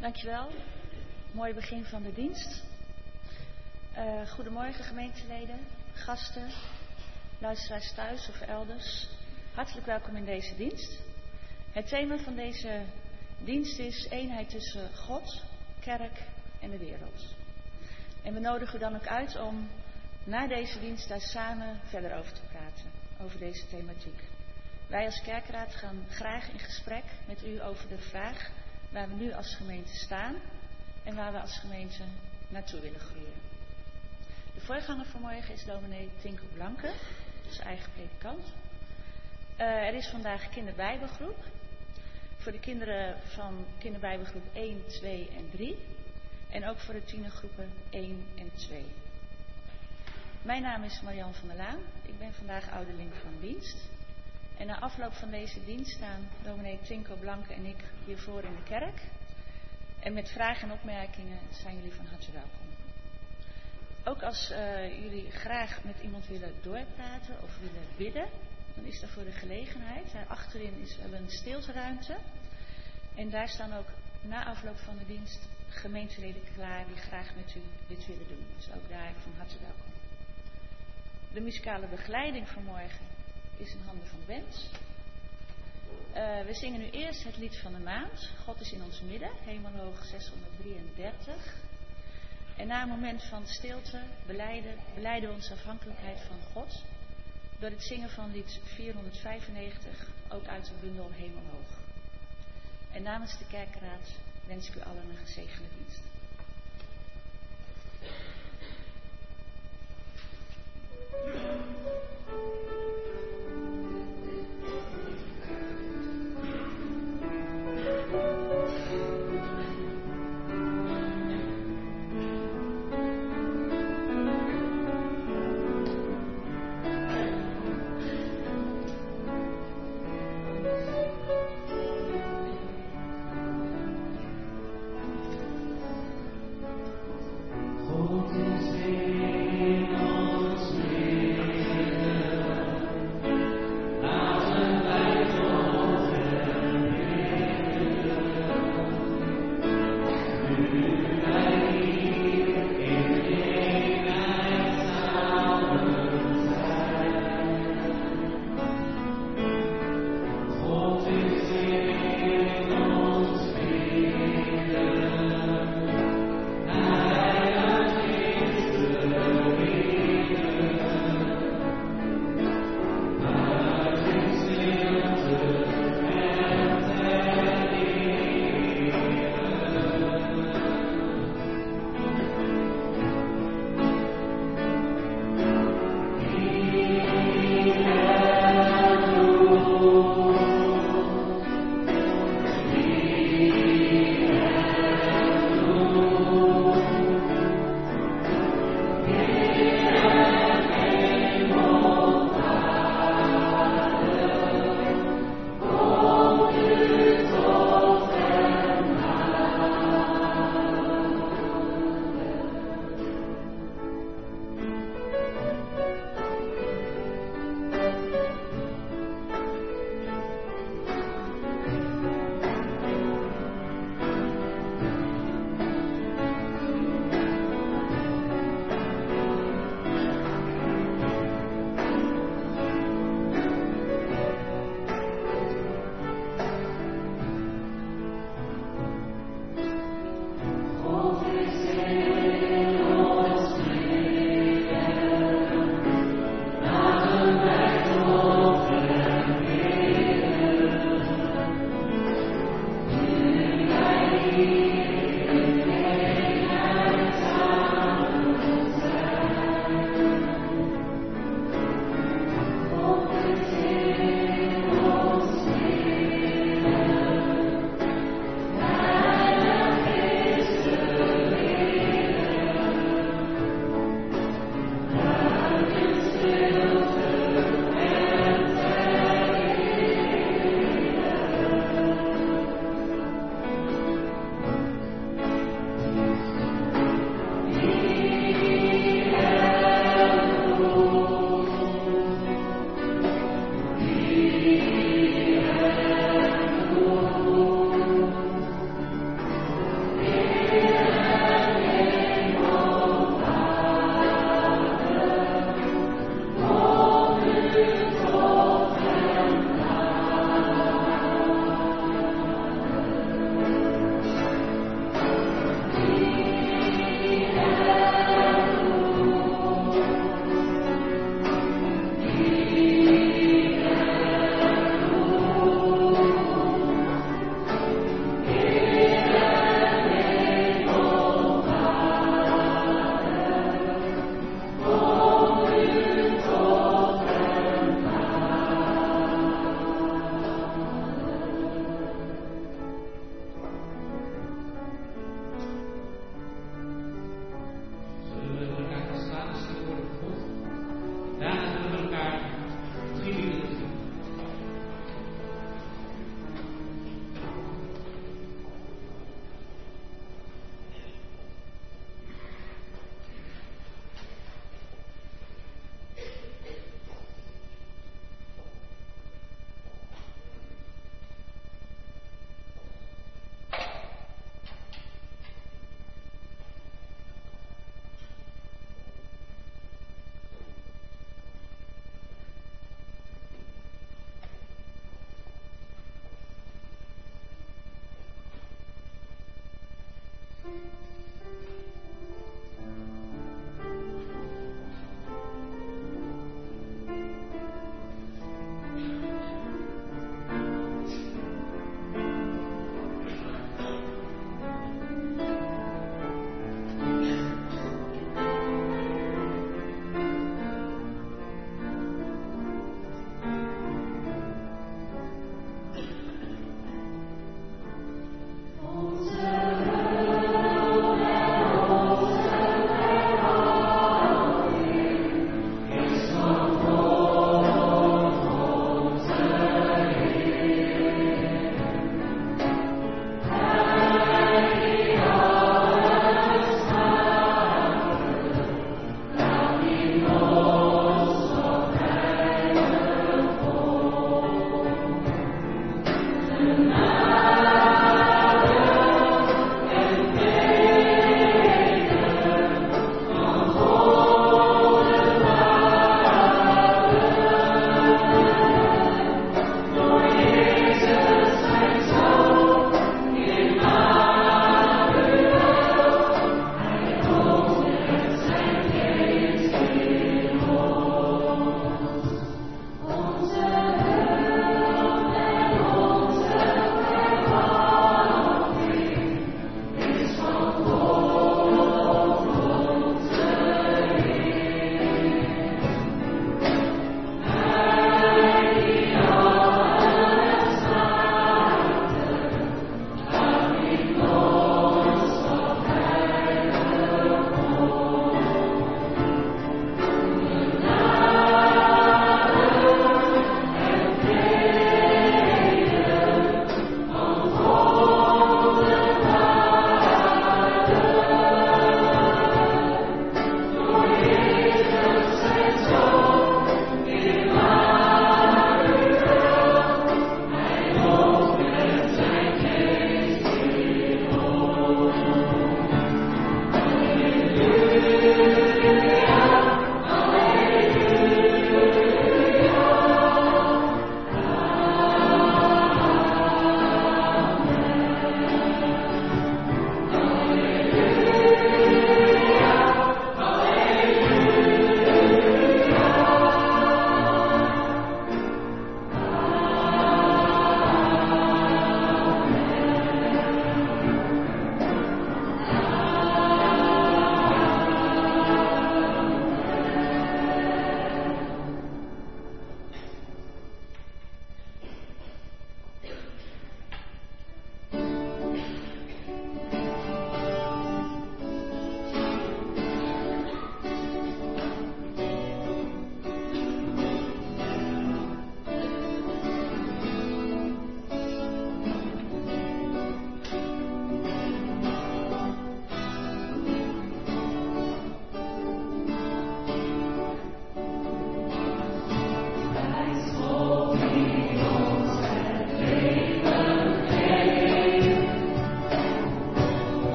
Dankjewel. Mooi begin van de dienst. Goedemorgen gemeenteleden, gasten, luisteraars thuis of elders. Hartelijk welkom in deze dienst. Het thema van deze dienst is eenheid tussen God, kerk en de wereld. En we nodigen u dan ook uit om na deze dienst daar samen verder over te praten, over deze thematiek. Wij als kerkraad gaan graag in gesprek met u over de vraag waar we nu als gemeente staan en waar we als gemeente naartoe willen groeien. De voorganger vanmorgen is dominee Tinko Blanke, zijn eigen predikant. Er is vandaag kinderbijbelgroep. Voor de kinderen van kinderbijbelgroep 1, 2 en 3. En ook voor de tienergroepen 1 en 2. Mijn naam is Marianne van der Laan. Ik ben vandaag ouderling van dienst. En na afloop van deze dienst staan dominee Tinko Blanke en ik hiervoor in de kerk. En met vragen en opmerkingen zijn jullie van harte welkom. Ook als jullie graag met iemand willen doorpraten of willen bidden, dan is daarvoor de gelegenheid. Daar achterin hebben we een stilteruimte. En daar staan ook na afloop van de dienst gemeenteleden klaar die graag met u dit willen doen. Dus ook daar van harte welkom. De muzikale begeleiding van morgen is in handen van Wens. We zingen nu eerst het lied van de maand. God is in ons midden, Hemelhoog 633. En na een moment van stilte belijden we onze afhankelijkheid van God door het zingen van lied 495, ook uit de bundel Hemelhoog. En namens de kerkraad wens ik u allen een gezegende dienst.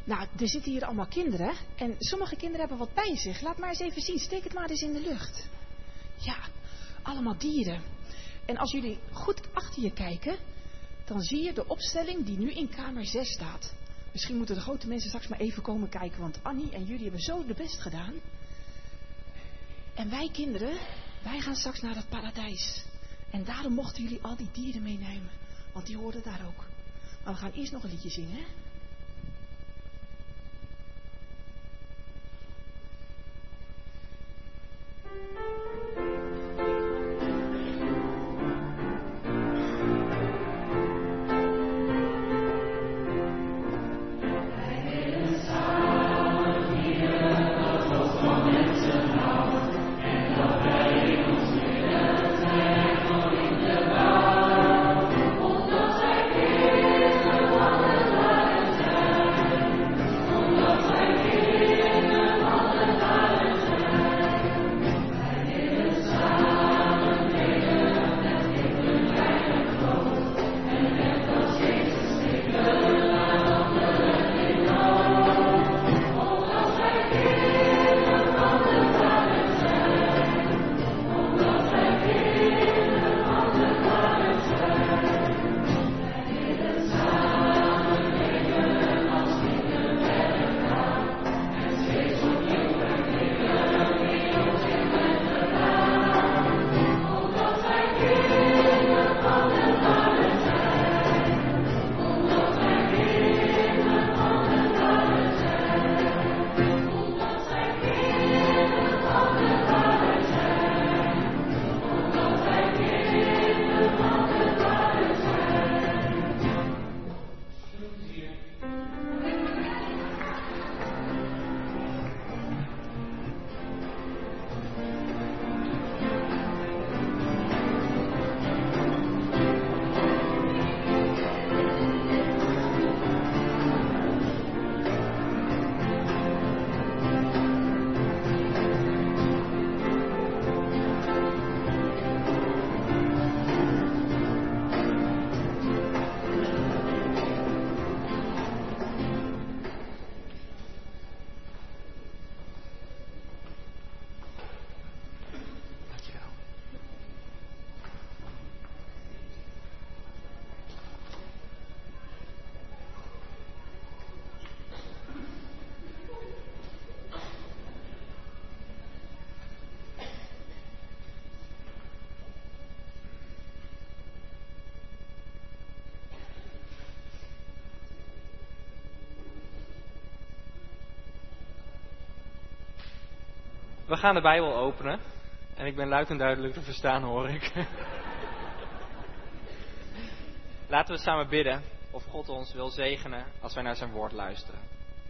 Nou, er zitten hier allemaal kinderen. En sommige kinderen hebben wat bij zich. Laat maar eens even zien. Steek het maar eens in de lucht. Ja, allemaal dieren. En als jullie goed achter je kijken, dan zie je de opstelling die nu in kamer 6 staat. Misschien moeten de grote mensen straks maar even komen kijken, want Annie en jullie hebben zo de best gedaan. En wij kinderen, wij gaan straks naar het paradijs. En daarom mochten jullie al die dieren meenemen, want die hoorden daar ook. Maar we gaan eerst nog een liedje zingen, hè? We gaan de Bijbel openen. En ik ben luid en duidelijk te verstaan, hoor ik. Laten we samen bidden of God ons wil zegenen als wij naar zijn woord luisteren.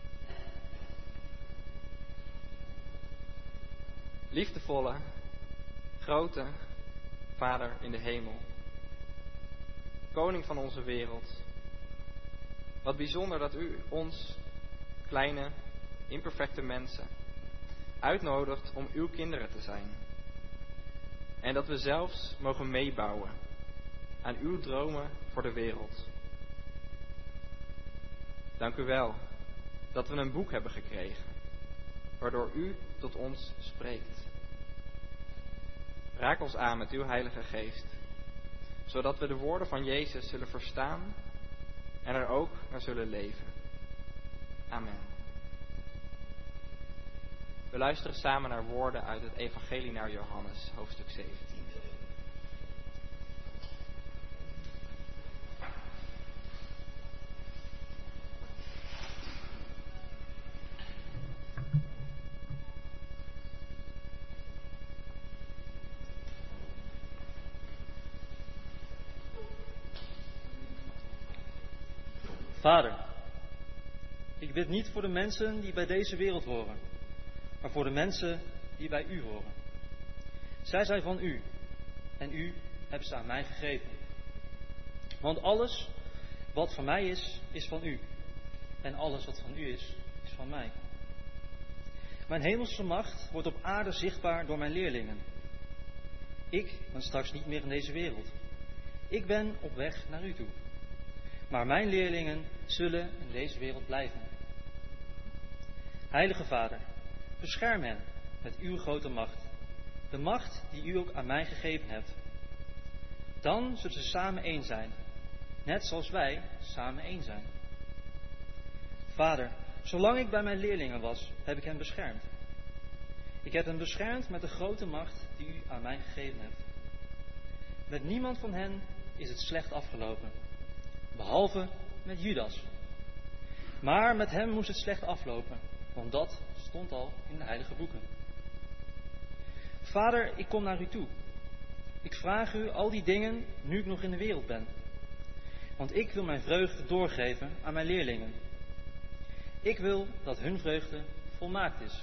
Liefdevolle, grote Vader in de hemel. Koning van onze wereld. Wat bijzonder dat u ons, kleine, imperfecte mensen, uitnodigt om uw kinderen te zijn. En dat we zelfs mogen meebouwen aan uw dromen voor de wereld. Dank u wel dat we een boek hebben gekregen, waardoor u tot ons spreekt. Raak ons aan met uw Heilige Geest, zodat we de woorden van Jezus zullen verstaan en er ook naar zullen leven. Amen. We luisteren samen naar woorden uit het Evangelie naar Johannes, hoofdstuk 17. Vader, ik bid niet voor de mensen die bij deze wereld horen, maar voor de mensen die bij u horen. Zij zijn van u en u hebt ze aan mij gegeven. Want alles wat van mij is van u. En alles wat van u is van mij. Mijn hemelse macht wordt op aarde zichtbaar door mijn leerlingen. Ik ben straks niet meer in deze wereld. Ik ben op weg naar u toe. Maar mijn leerlingen zullen in deze wereld blijven. Heilige Vader, bescherm hen met uw grote macht, de macht die u ook aan mij gegeven hebt. Dan zullen ze samen één zijn, net zoals wij samen één zijn. Vader, zolang ik bij mijn leerlingen was, heb ik hen beschermd. Ik heb hen beschermd met de grote macht die u aan mij gegeven hebt. Met niemand van hen is het slecht afgelopen, behalve met Judas. Maar met hem moest het slecht aflopen, want dat stond al in de heilige boeken. Vader, ik kom naar u toe. Ik vraag u al die dingen nu ik nog in de wereld ben. Want ik wil mijn vreugde doorgeven aan mijn leerlingen. Ik wil dat hun vreugde volmaakt is.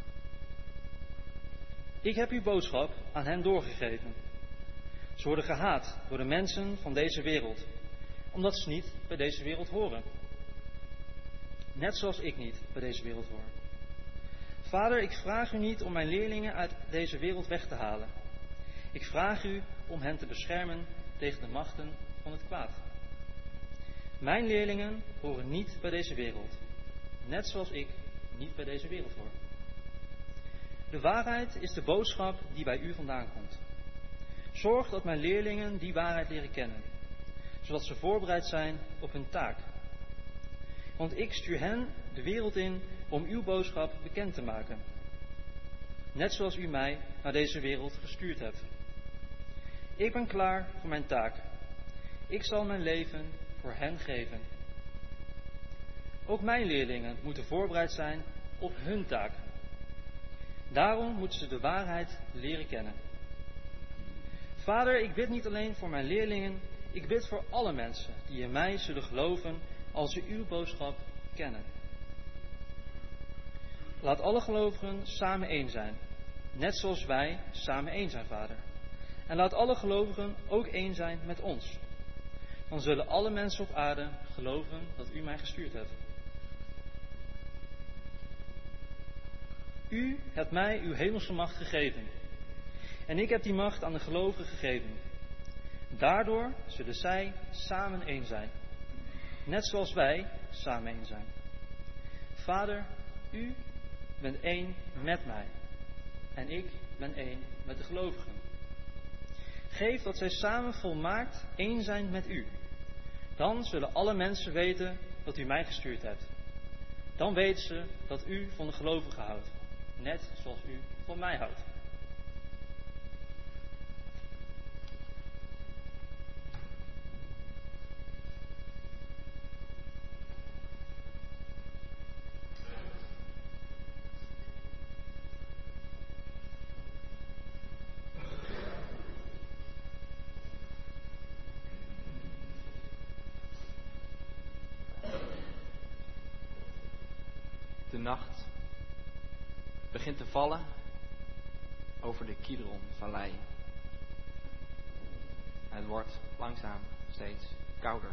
Ik heb uw boodschap aan hen doorgegeven. Ze worden gehaat door de mensen van deze wereld, omdat ze niet bij deze wereld horen. Net zoals ik niet bij deze wereld hoor. Vader, ik vraag u niet om mijn leerlingen uit deze wereld weg te halen. Ik vraag u om hen te beschermen tegen de machten van het kwaad. Mijn leerlingen horen niet bij deze wereld, net zoals ik niet bij deze wereld hoor. De waarheid is de boodschap die bij u vandaan komt. Zorg dat mijn leerlingen die waarheid leren kennen, zodat ze voorbereid zijn op hun taak. Want ik stuur hen de wereld in om uw boodschap bekend te maken. Net zoals u mij naar deze wereld gestuurd hebt. Ik ben klaar voor mijn taak. Ik zal mijn leven voor hen geven. Ook mijn leerlingen moeten voorbereid zijn op hun taak. Daarom moeten ze de waarheid leren kennen. Vader, ik bid niet alleen voor mijn leerlingen, ik bid voor alle mensen die in mij zullen geloven als ze uw boodschap kennen. Laat alle gelovigen samen één zijn, net zoals wij samen één zijn, Vader. En laat alle gelovigen ook één zijn met ons. Dan zullen alle mensen op aarde geloven dat u mij gestuurd hebt. U hebt mij uw hemelse macht gegeven. En ik heb die macht aan de gelovigen gegeven. Daardoor zullen zij samen één zijn. Net zoals wij samen één zijn. Vader, u bent één met mij. En ik ben één met de gelovigen. Geef dat zij samen volmaakt één zijn met u. Dan zullen alle mensen weten dat u mij gestuurd hebt. Dan weten ze dat u van de gelovigen houdt. Net zoals u van mij houdt. De nacht begint te vallen over de Kidron-vallei. En het wordt langzaam steeds kouder.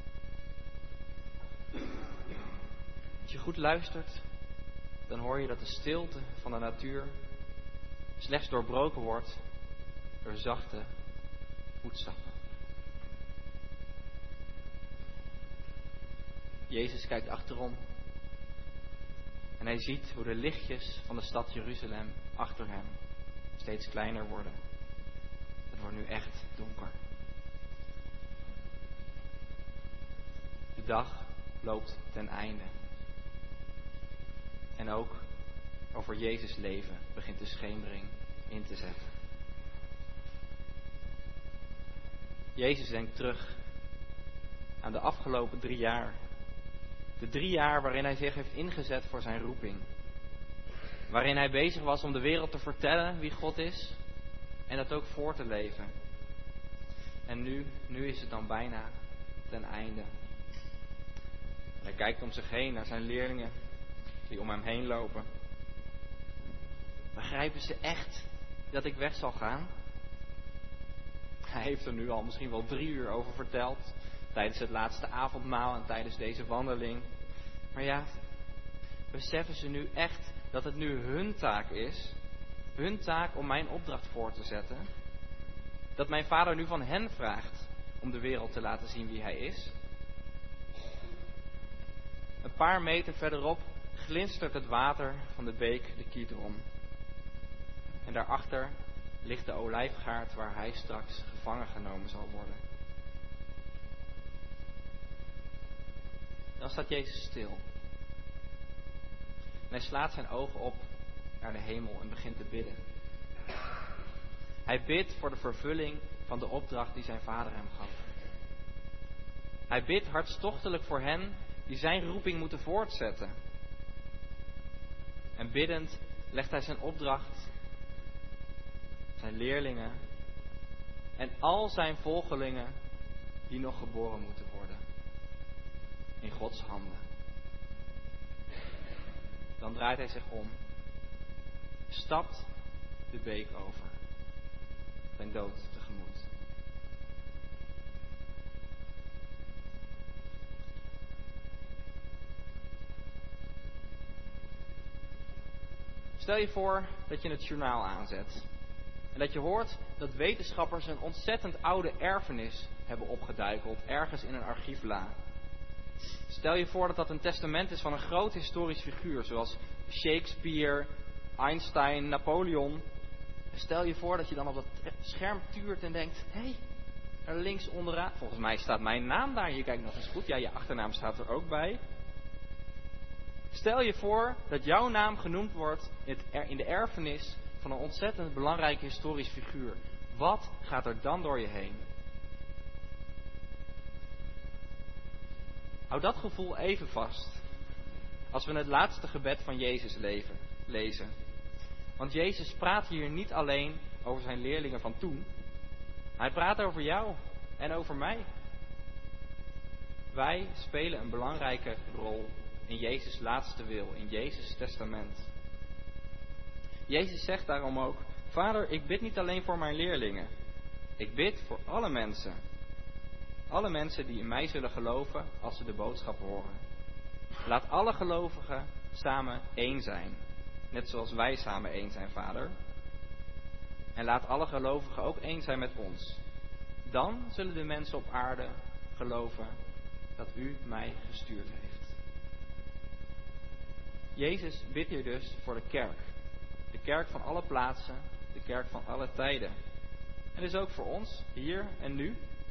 Als je goed luistert, dan hoor je dat de stilte van de natuur slechts doorbroken wordt door zachte voetstappen. Jezus kijkt achterom. En hij ziet hoe de lichtjes van de stad Jeruzalem achter hem steeds kleiner worden. Het wordt nu echt donker. De dag loopt ten einde. En ook over Jezus' leven begint de schemering in te zetten. Jezus denkt terug aan de afgelopen 3 jaar. De 3 jaar waarin hij zich heeft ingezet voor zijn roeping. Waarin hij bezig was om de wereld te vertellen wie God is. En dat ook voor te leven. En nu is het dan bijna ten einde. En hij kijkt om zich heen naar zijn leerlingen die om hem heen lopen. Begrijpen ze echt dat ik weg zal gaan? Hij heeft er nu al misschien wel 3 uur over verteld. Tijdens het laatste avondmaal en tijdens deze wandeling. Maar ja, beseffen ze nu echt dat het nu hun taak is? Hun taak om mijn opdracht voor te zetten? Dat mijn Vader nu van hen vraagt om de wereld te laten zien wie hij is? Een paar meter verderop glinstert het water van de beek de Kidron. En daarachter ligt de olijfgaard waar hij straks gevangen genomen zal worden. Dan staat Jezus stil. En hij slaat zijn ogen op naar de hemel en begint te bidden. Hij bidt voor de vervulling van de opdracht die zijn vader hem gaf. Hij bidt hartstochtelijk voor hen die zijn roeping moeten voortzetten. En biddend legt hij zijn opdracht, zijn leerlingen en al zijn volgelingen die nog geboren moeten worden in Gods handen. Dan draait hij zich om, stapt de beek over, zijn dood tegemoet. Stel je voor dat je het journaal aanzet en dat je hoort dat wetenschappers een ontzettend oude erfenis hebben opgeduikeld ergens in een archiefla. Stel je voor dat dat een testament is van een groot historisch figuur zoals Shakespeare, Einstein, Napoleon. Stel je voor dat je dan op dat scherm tuurt en denkt, hé, er links onderaan, volgens mij staat mijn naam daar. Je kijkt nog eens goed, ja, je achternaam staat er ook bij. Stel je voor dat jouw naam genoemd wordt in de erfenis van een ontzettend belangrijk historisch figuur. Wat gaat er dan door je heen? Hou dat gevoel even vast als we het laatste gebed van Jezus lezen. Want Jezus praat hier niet alleen over zijn leerlingen van toen. Hij praat over jou en over mij. Wij spelen een belangrijke rol in Jezus' laatste wil, in Jezus' testament. Jezus zegt daarom ook, Vader, ik bid niet alleen voor mijn leerlingen. Ik bid voor alle mensen. Alle mensen die in mij zullen geloven als ze de boodschap horen. Laat alle gelovigen samen één zijn. Net zoals wij samen één zijn, Vader. En laat alle gelovigen ook één zijn met ons. Dan zullen de mensen op aarde geloven dat u mij gestuurd heeft. Jezus bidt hier dus voor de kerk. De kerk van alle plaatsen, de kerk van alle tijden. En dus ook voor ons, hier en nu.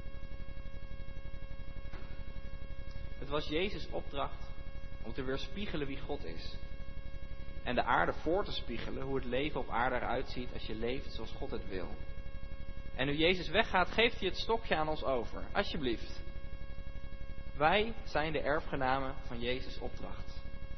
Het was Jezus' opdracht om te weerspiegelen wie God is. En de aarde voor te spiegelen hoe het leven op aarde eruit ziet als je leeft zoals God het wil. En nu Jezus weggaat, geeft hij het stokje aan ons over. Alsjeblieft. Wij zijn de erfgenamen van Jezus' opdracht.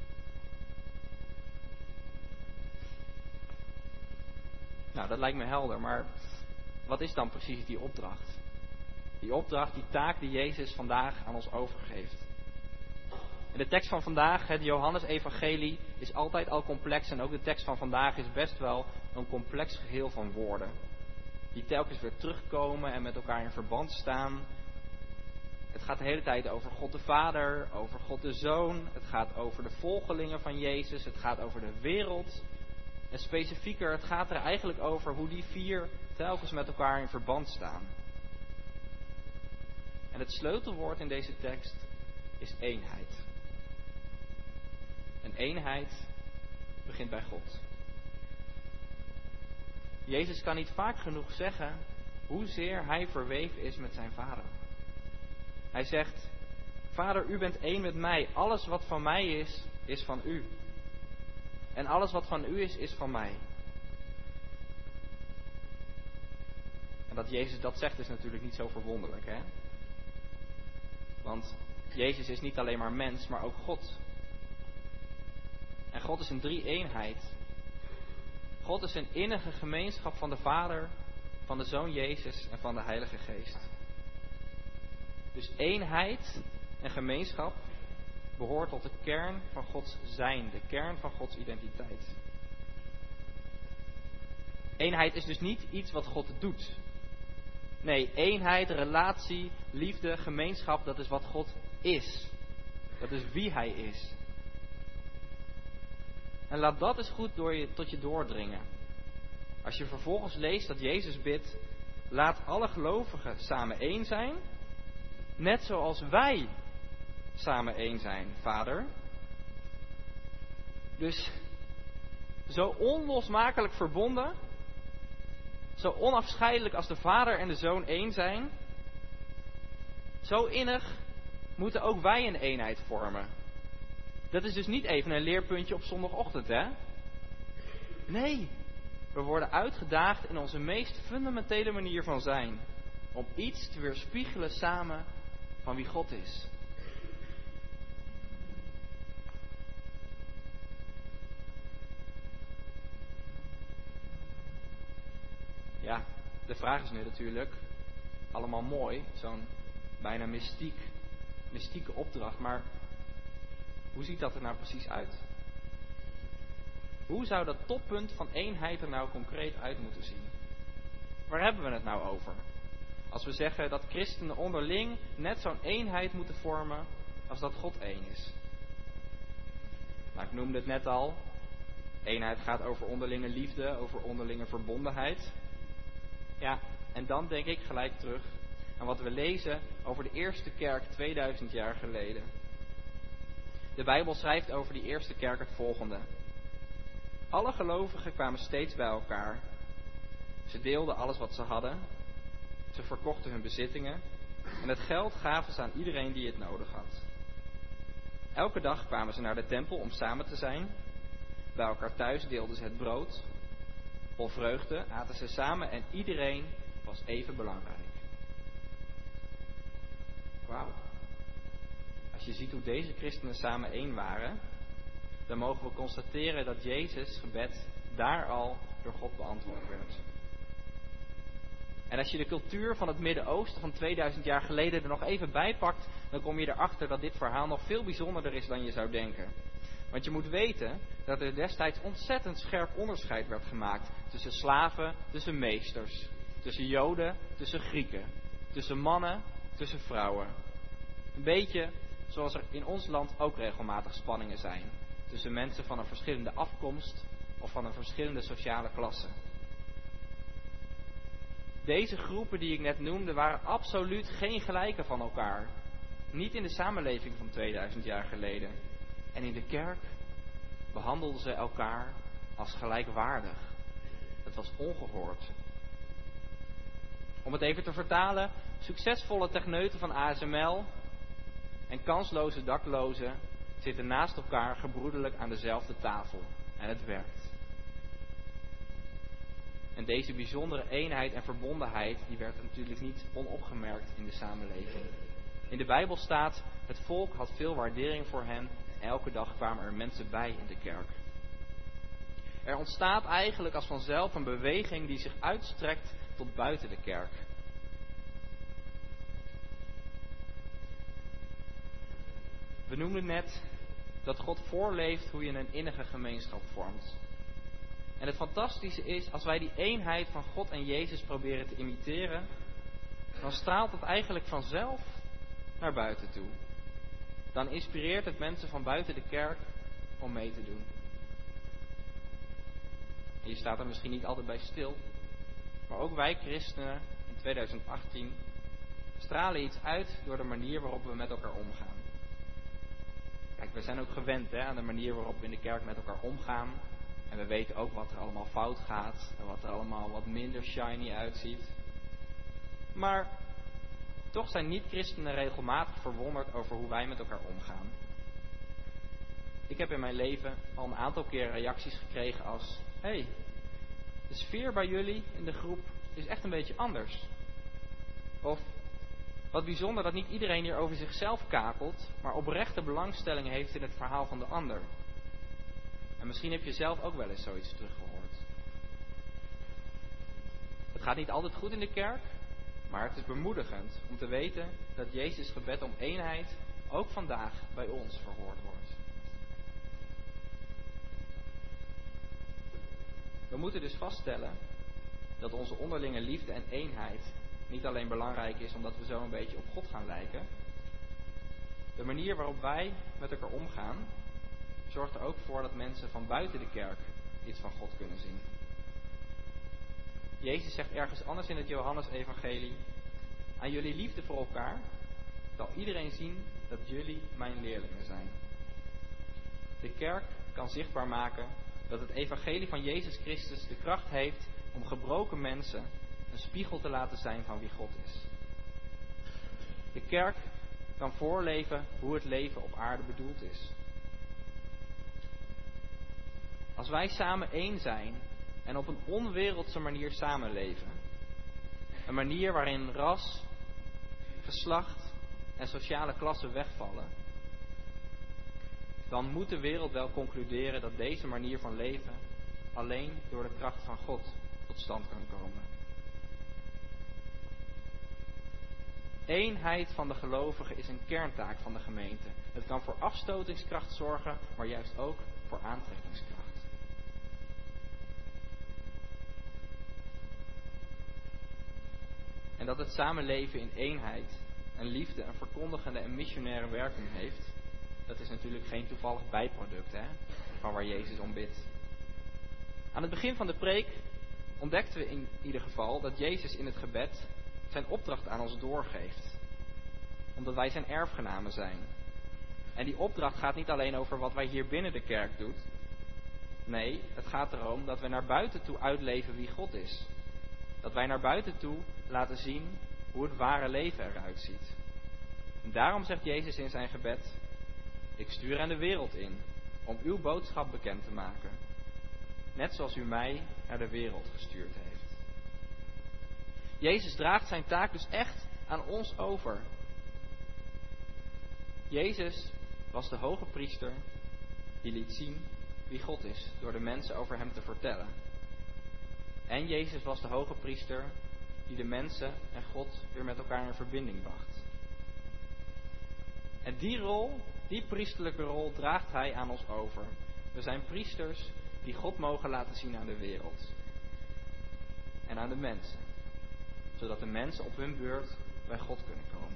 Nou, dat lijkt me helder, maar wat is dan precies die opdracht? Die opdracht, die taak die Jezus vandaag aan ons overgeeft. En de tekst van vandaag, het Johannes-evangelie, is altijd al complex. En ook de tekst van vandaag is best wel een complex geheel van woorden. Die telkens weer terugkomen en met elkaar in verband staan. Het gaat de hele tijd over God de Vader, over God de Zoon. Het gaat over de volgelingen van Jezus. Het gaat over de wereld. En specifieker, het gaat er eigenlijk over hoe die vier telkens met elkaar in verband staan. En het sleutelwoord in deze tekst is eenheid. En eenheid begint bij God. Jezus kan niet vaak genoeg zeggen hoezeer hij verweven is met zijn Vader. Hij zegt, Vader, u bent één met mij. Alles wat van mij is, is van u. En alles wat van u is van mij. En dat Jezus dat zegt is natuurlijk niet zo verwonderlijk, hè? Want Jezus is niet alleen maar mens, maar ook God. En God is een drie-eenheid. God is een innige gemeenschap van de Vader, van de Zoon Jezus en van de Heilige Geest. Dus eenheid en gemeenschap behoort tot de kern van Gods zijn, de kern van Gods identiteit. Eenheid is dus niet iets wat God doet. Nee, eenheid, relatie, liefde, gemeenschap, dat is wat God is. Dat is wie Hij is. En laat dat eens goed tot je doordringen. Als je vervolgens leest dat Jezus bidt, laat alle gelovigen samen één zijn, net zoals wij samen één zijn, Vader. Dus zo onlosmakelijk verbonden, zo onafscheidelijk als de Vader en de Zoon één zijn, zo innig moeten ook wij een eenheid vormen. Dat is dus niet even een leerpuntje op zondagochtend, hè? Nee, we worden uitgedaagd in onze meest fundamentele manier van zijn. Om iets te weerspiegelen samen van wie God is. Ja, de vraag is nu natuurlijk, allemaal mooi, zo'n bijna mystieke opdracht, maar hoe ziet dat er nou precies uit? Hoe zou dat toppunt van eenheid er nou concreet uit moeten zien? Waar hebben we het nou over? Als we zeggen dat christenen onderling net zo'n eenheid moeten vormen als dat God één is. Nou, ik noemde het net al. Eenheid gaat over onderlinge liefde, over onderlinge verbondenheid. Ja, en dan denk ik gelijk terug aan wat we lezen over de eerste kerk 2000 jaar geleden. De Bijbel schrijft over die eerste kerk het volgende. Alle gelovigen kwamen steeds bij elkaar. Ze deelden alles wat ze hadden. Ze verkochten hun bezittingen. En het geld gaven ze aan iedereen die het nodig had. Elke dag kwamen ze naar de tempel om samen te zijn. Bij elkaar thuis deelden ze het brood. Vol vreugde aten ze samen en iedereen was even belangrijk. Wauw. Als je ziet hoe deze christenen samen één waren, dan mogen we constateren dat Jezus' gebed daar al door God beantwoord werd. En als je de cultuur van het Midden-Oosten van 2000 jaar geleden er nog even bij pakt, dan kom je erachter dat dit verhaal nog veel bijzonderder is dan je zou denken. Want je moet weten dat er destijds ontzettend scherp onderscheid werd gemaakt tussen slaven, tussen meesters, tussen Joden, tussen Grieken, tussen mannen, tussen vrouwen. Een beetje zoals er in ons land ook regelmatig spanningen zijn tussen mensen van een verschillende afkomst of van een verschillende sociale klasse. Deze groepen die ik net noemde waren absoluut geen gelijken van elkaar. Niet in de samenleving van 2000 jaar geleden. En in de kerk behandelden ze elkaar als gelijkwaardig. Het was ongehoord. Om het even te vertalen, succesvolle techneuten van ASML en kansloze daklozen zitten naast elkaar gebroederlijk aan dezelfde tafel. En het werkt. En deze bijzondere eenheid en verbondenheid, die werd natuurlijk niet onopgemerkt in de samenleving. In de Bijbel staat, het volk had veel waardering voor hen en elke dag kwamen er mensen bij in de kerk. Er ontstaat eigenlijk als vanzelf een beweging die zich uitstrekt tot buiten de kerk. We noemden net dat God voorleeft hoe je een innige gemeenschap vormt. En het fantastische is, als wij die eenheid van God en Jezus proberen te imiteren, dan straalt het eigenlijk vanzelf naar buiten toe. Dan inspireert het mensen van buiten de kerk om mee te doen. En je staat er misschien niet altijd bij stil, maar ook wij christenen in 2018 stralen iets uit door de manier waarop we met elkaar omgaan. Kijk, we zijn ook gewend aan de manier waarop we in de kerk met elkaar omgaan. En we weten ook wat er allemaal fout gaat en wat er allemaal wat minder shiny uitziet. Maar toch zijn niet-christenen regelmatig verwonderd over hoe wij met elkaar omgaan. Ik heb in mijn leven al een aantal keer reacties gekregen als: hey, de sfeer bij jullie in de groep is echt een beetje anders. Of: wat bijzonder dat niet iedereen hier over zichzelf kakelt, maar oprechte belangstelling heeft in het verhaal van de ander. En misschien heb je zelf ook wel eens zoiets teruggehoord. Het gaat niet altijd goed in de kerk, maar het is bemoedigend om te weten dat Jezus' gebed om eenheid ook vandaag bij ons verhoord wordt. We moeten dus vaststellen dat onze onderlinge liefde en eenheid niet alleen belangrijk is omdat we zo een beetje op God gaan lijken. De manier waarop wij met elkaar omgaan zorgt er ook voor dat mensen van buiten de kerk iets van God kunnen zien. Jezus zegt ergens anders in het Johannesevangelie: aan jullie liefde voor elkaar zal iedereen zien dat jullie mijn leerlingen zijn. De kerk kan zichtbaar maken dat het evangelie van Jezus Christus de kracht heeft om gebroken mensen een spiegel te laten zijn van wie God is. De kerk kan voorleven hoe het leven op aarde bedoeld is. Als wij samen één zijn en op een onwereldse manier samenleven, een manier waarin ras, geslacht en sociale klassen wegvallen, dan moet de wereld wel concluderen dat deze manier van leven alleen door de kracht van God tot stand kan komen. Eenheid van de gelovigen is een kerntaak van de gemeente. Het kan voor afstotingskracht zorgen, maar juist ook voor aantrekkingskracht. En dat het samenleven in eenheid en liefde een verkondigende en missionaire werking heeft, dat is natuurlijk geen toevallig bijproduct van waar Jezus om bidt. Aan het begin van de preek ontdekten we in ieder geval dat Jezus in het gebed zijn opdracht aan ons doorgeeft. Omdat wij zijn erfgenamen zijn. En die opdracht gaat niet alleen over wat wij hier binnen de kerk doen. Nee, het gaat erom dat we naar buiten toe uitleven wie God is. Dat wij naar buiten toe laten zien hoe het ware leven eruit ziet. En daarom zegt Jezus in zijn gebed: ik stuur hen de wereld in om uw boodschap bekend te maken. Net zoals u mij naar de wereld gestuurd heeft. Jezus draagt zijn taak dus echt aan ons over. Jezus was de hoge priester die liet zien wie God is door de mensen over hem te vertellen. En Jezus was de hoge priester die de mensen en God weer met elkaar in verbinding bracht. En die rol, die priesterlijke rol, draagt hij aan ons over. We zijn priesters die God mogen laten zien aan de wereld. En aan de mensen. Zodat de mensen op hun beurt bij God kunnen komen.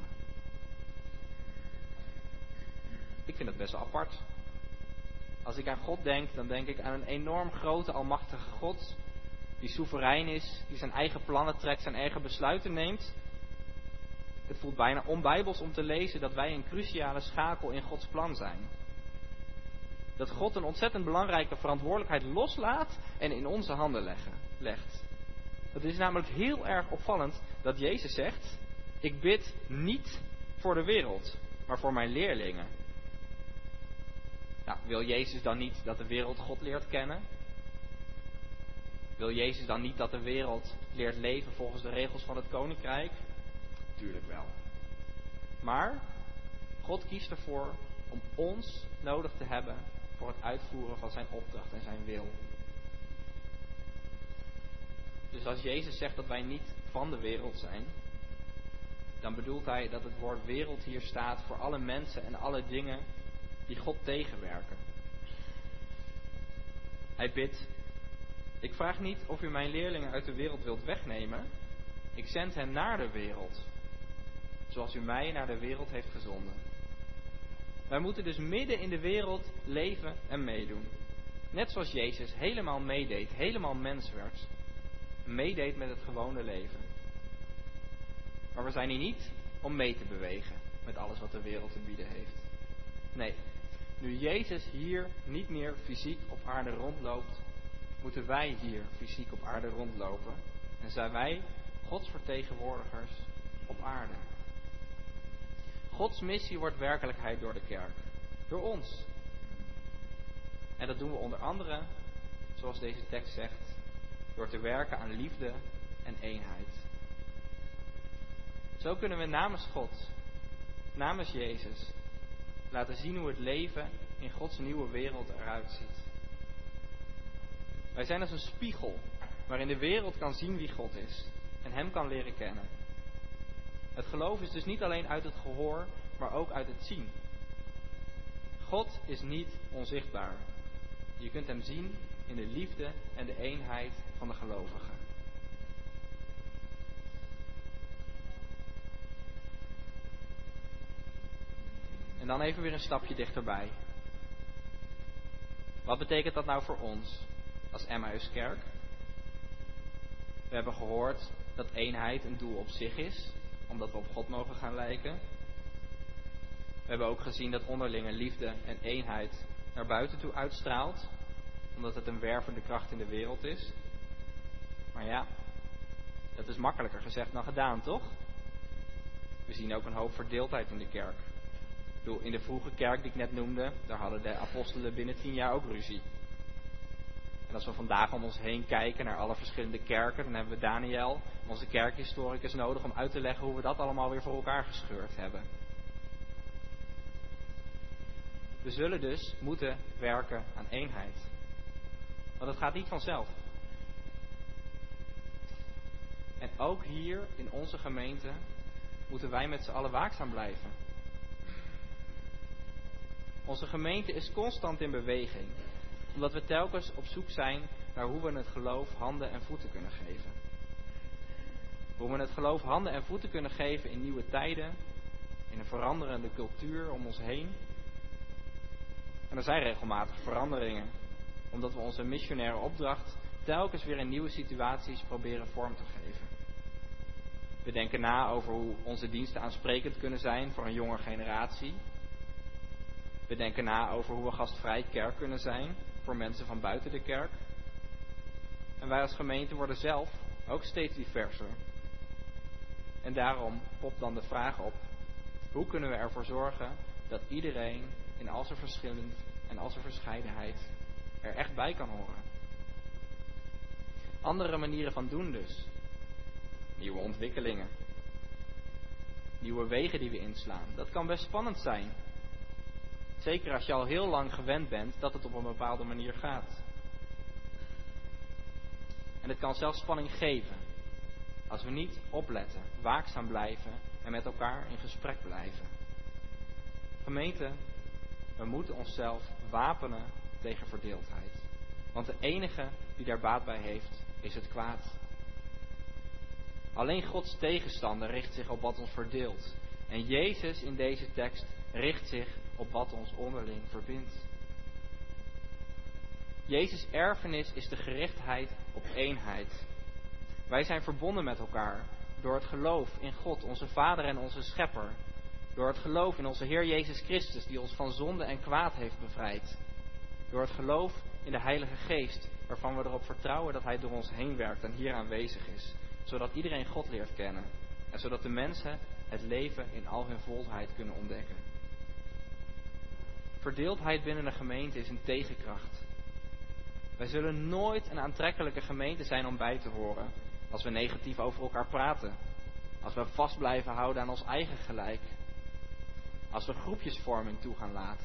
Ik vind dat best wel apart. Als ik aan God denk, dan denk ik aan een enorm grote, almachtige God. Die soeverein is, die zijn eigen plannen trekt, zijn eigen besluiten neemt. Het voelt bijna onbijbels om te lezen dat wij een cruciale schakel in Gods plan zijn. Dat God een ontzettend belangrijke verantwoordelijkheid loslaat en in onze handen legt. Het is namelijk heel erg opvallend dat Jezus zegt: ik bid niet voor de wereld, maar voor mijn leerlingen. Nou, wil Jezus dan niet dat de wereld God leert kennen? Wil Jezus dan niet dat de wereld leert leven volgens de regels van het koninkrijk? Tuurlijk wel. Maar God kiest ervoor om ons nodig te hebben voor het uitvoeren van zijn opdracht en zijn wil. Dus als Jezus zegt dat wij niet van de wereld zijn, dan bedoelt hij dat het woord wereld hier staat voor alle mensen en alle dingen die God tegenwerken. Hij bidt: ik vraag niet of u mijn leerlingen uit de wereld wilt wegnemen. Ik zend hen naar de wereld, zoals u mij naar de wereld heeft gezonden. Wij moeten dus midden in de wereld leven en meedoen. Net zoals Jezus helemaal meedeed, helemaal mens werd. Meedeed met het gewone leven. Maar we zijn hier niet om mee te bewegen met alles wat de wereld te bieden heeft. Nee, nu Jezus hier niet meer fysiek op aarde rondloopt, moeten wij hier fysiek op aarde rondlopen. En zijn wij Gods vertegenwoordigers op aarde. Gods missie wordt werkelijkheid door de kerk. Door ons. En dat doen we onder andere, zoals deze tekst zegt, door te werken aan liefde en eenheid. Zo kunnen we namens God, namens Jezus, laten zien hoe het leven in Gods nieuwe wereld eruit ziet. Wij zijn als een spiegel waarin de wereld kan zien wie God is en hem kan leren kennen. Het geloof is dus niet alleen uit het gehoor, maar ook uit het zien. God is niet onzichtbaar. Je kunt hem zien in de liefde en de eenheid van de gelovigen. En dan even weer een stapje dichterbij. Wat betekent dat nou voor ons als Emmauskerk? We hebben gehoord dat eenheid een doel op zich is, omdat we op God mogen gaan lijken. We hebben ook gezien dat onderlinge liefde en eenheid naar buiten toe uitstraalt, omdat het een wervende kracht in de wereld is. Maar ja, dat is makkelijker gezegd dan gedaan, toch? We zien ook een hoop verdeeldheid in de kerk. Ik bedoel, in de vroege kerk die ik net noemde, daar hadden de apostelen binnen 10 jaar ook ruzie. En als we vandaag om ons heen kijken naar alle verschillende kerken, dan hebben we Daniel, onze kerkhistoricus, nodig om uit te leggen hoe we dat allemaal weer voor elkaar gescheurd hebben. We zullen dus moeten werken aan eenheid. Want het gaat niet vanzelf. En ook hier in onze gemeente moeten wij met z'n allen waakzaam blijven. Onze gemeente is constant in beweging, omdat we telkens op zoek zijn naar hoe we het geloof handen en voeten kunnen geven. Hoe we het geloof handen en voeten kunnen geven in nieuwe tijden, in een veranderende cultuur om ons heen. En er zijn regelmatig veranderingen, omdat we onze missionaire opdracht telkens weer in nieuwe situaties proberen vorm te geven. We denken na over hoe onze diensten aansprekend kunnen zijn voor een jonge generatie. We denken na over hoe we gastvrij kerk kunnen zijn voor mensen van buiten de kerk. En wij als gemeente worden zelf ook steeds diverser. En daarom popt dan de vraag op: hoe kunnen we ervoor zorgen dat iedereen in al zijn verschillen en al zijn verscheidenheid er echt bij kan horen? Andere manieren van doen dus. Nieuwe ontwikkelingen. Nieuwe wegen die we inslaan. Dat kan best spannend zijn. Zeker als je al heel lang gewend bent dat het op een bepaalde manier gaat. En het kan zelfs spanning geven. Als we niet opletten, waakzaam blijven en met elkaar in gesprek blijven. Gemeente, we moeten onszelf wapenen tegen verdeeldheid. Want de enige die daar baat bij heeft, is het kwaad. Alleen Gods tegenstander richt zich op wat ons verdeelt. En Jezus in deze tekst richt zich op wat ons onderling verbindt. Jezus' erfenis is de gerichtheid op eenheid. Wij zijn verbonden met elkaar door het geloof in God, onze Vader en onze Schepper. Door het geloof in onze Heer Jezus Christus, die ons van zonde en kwaad heeft bevrijd. Door het geloof in de Heilige Geest, waarvan we erop vertrouwen dat Hij door ons heen werkt en hier aanwezig is. Zodat iedereen God leert kennen. En zodat de mensen het leven in al hun volheid kunnen ontdekken. Verdeeldheid binnen een gemeente is een tegenkracht. Wij zullen nooit een aantrekkelijke gemeente zijn om bij te horen als we negatief over elkaar praten. Als we vast blijven houden aan ons eigen gelijk. Als we groepjesvorming toe gaan laten.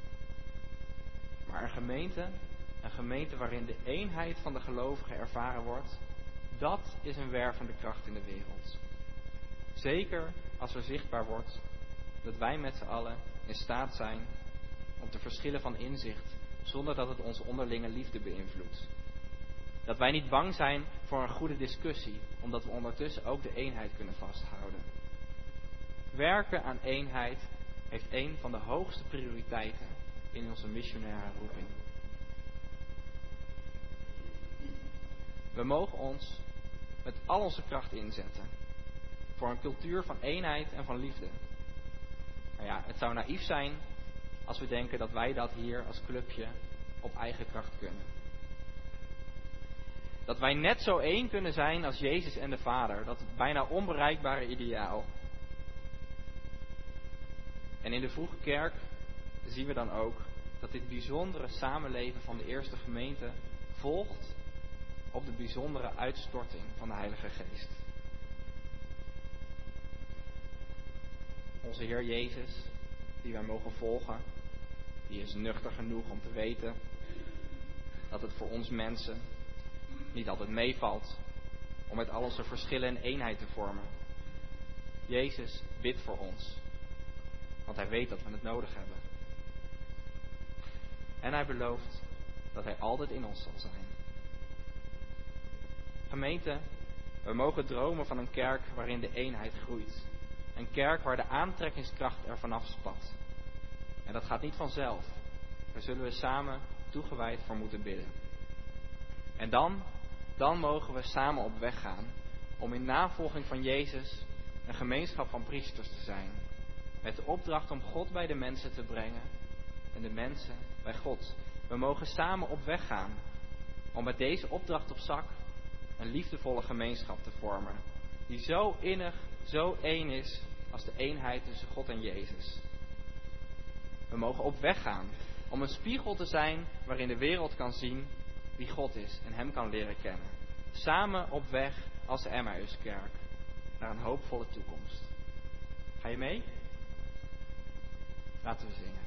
Maar een gemeente waarin de eenheid van de gelovigen ervaren wordt, dat is een wervende kracht in de wereld. Zeker als er zichtbaar wordt dat wij met z'n allen in staat zijn om te verschillen van inzicht, zonder dat het onze onderlinge liefde beïnvloedt. Dat wij niet bang zijn voor een goede discussie, omdat we ondertussen ook de eenheid kunnen vasthouden. Werken aan eenheid heeft een van de hoogste prioriteiten in onze missionaire roeping. We mogen ons met al onze kracht inzetten voor een cultuur van eenheid en van liefde. Nou ja, het zou naïef zijn als we denken dat wij dat hier als clubje op eigen kracht kunnen. Dat wij net zo één kunnen zijn als Jezus en de Vader. Dat bijna onbereikbare ideaal. En in de vroege kerk zien we dan ook dat dit bijzondere samenleven van de eerste gemeente volgt op de bijzondere uitstorting van de Heilige Geest. Onze Heer Jezus, die wij mogen volgen, die is nuchter genoeg om te weten dat het voor ons mensen niet altijd meevalt om met al onze verschillen een eenheid te vormen. Jezus bidt voor ons, want Hij weet dat we het nodig hebben. En Hij belooft dat Hij altijd in ons zal zijn. Gemeente, we mogen dromen van een kerk waarin de eenheid groeit. Een kerk waar de aantrekkingskracht er vanaf spat. En dat gaat niet vanzelf. Daar zullen we samen toegewijd voor moeten bidden. En dan mogen we samen op weg gaan om in navolging van Jezus een gemeenschap van priesters te zijn. Met de opdracht om God bij de mensen te brengen en de mensen bij God. We mogen samen op weg gaan om met deze opdracht op zak een liefdevolle gemeenschap te vormen. Die zo innig, zo één is als de eenheid tussen God en Jezus. We mogen op weg gaan om een spiegel te zijn waarin de wereld kan zien wie God is en hem kan leren kennen. Samen op weg als de Emmauskerk naar een hoopvolle toekomst. Ga je mee? Laten we zingen.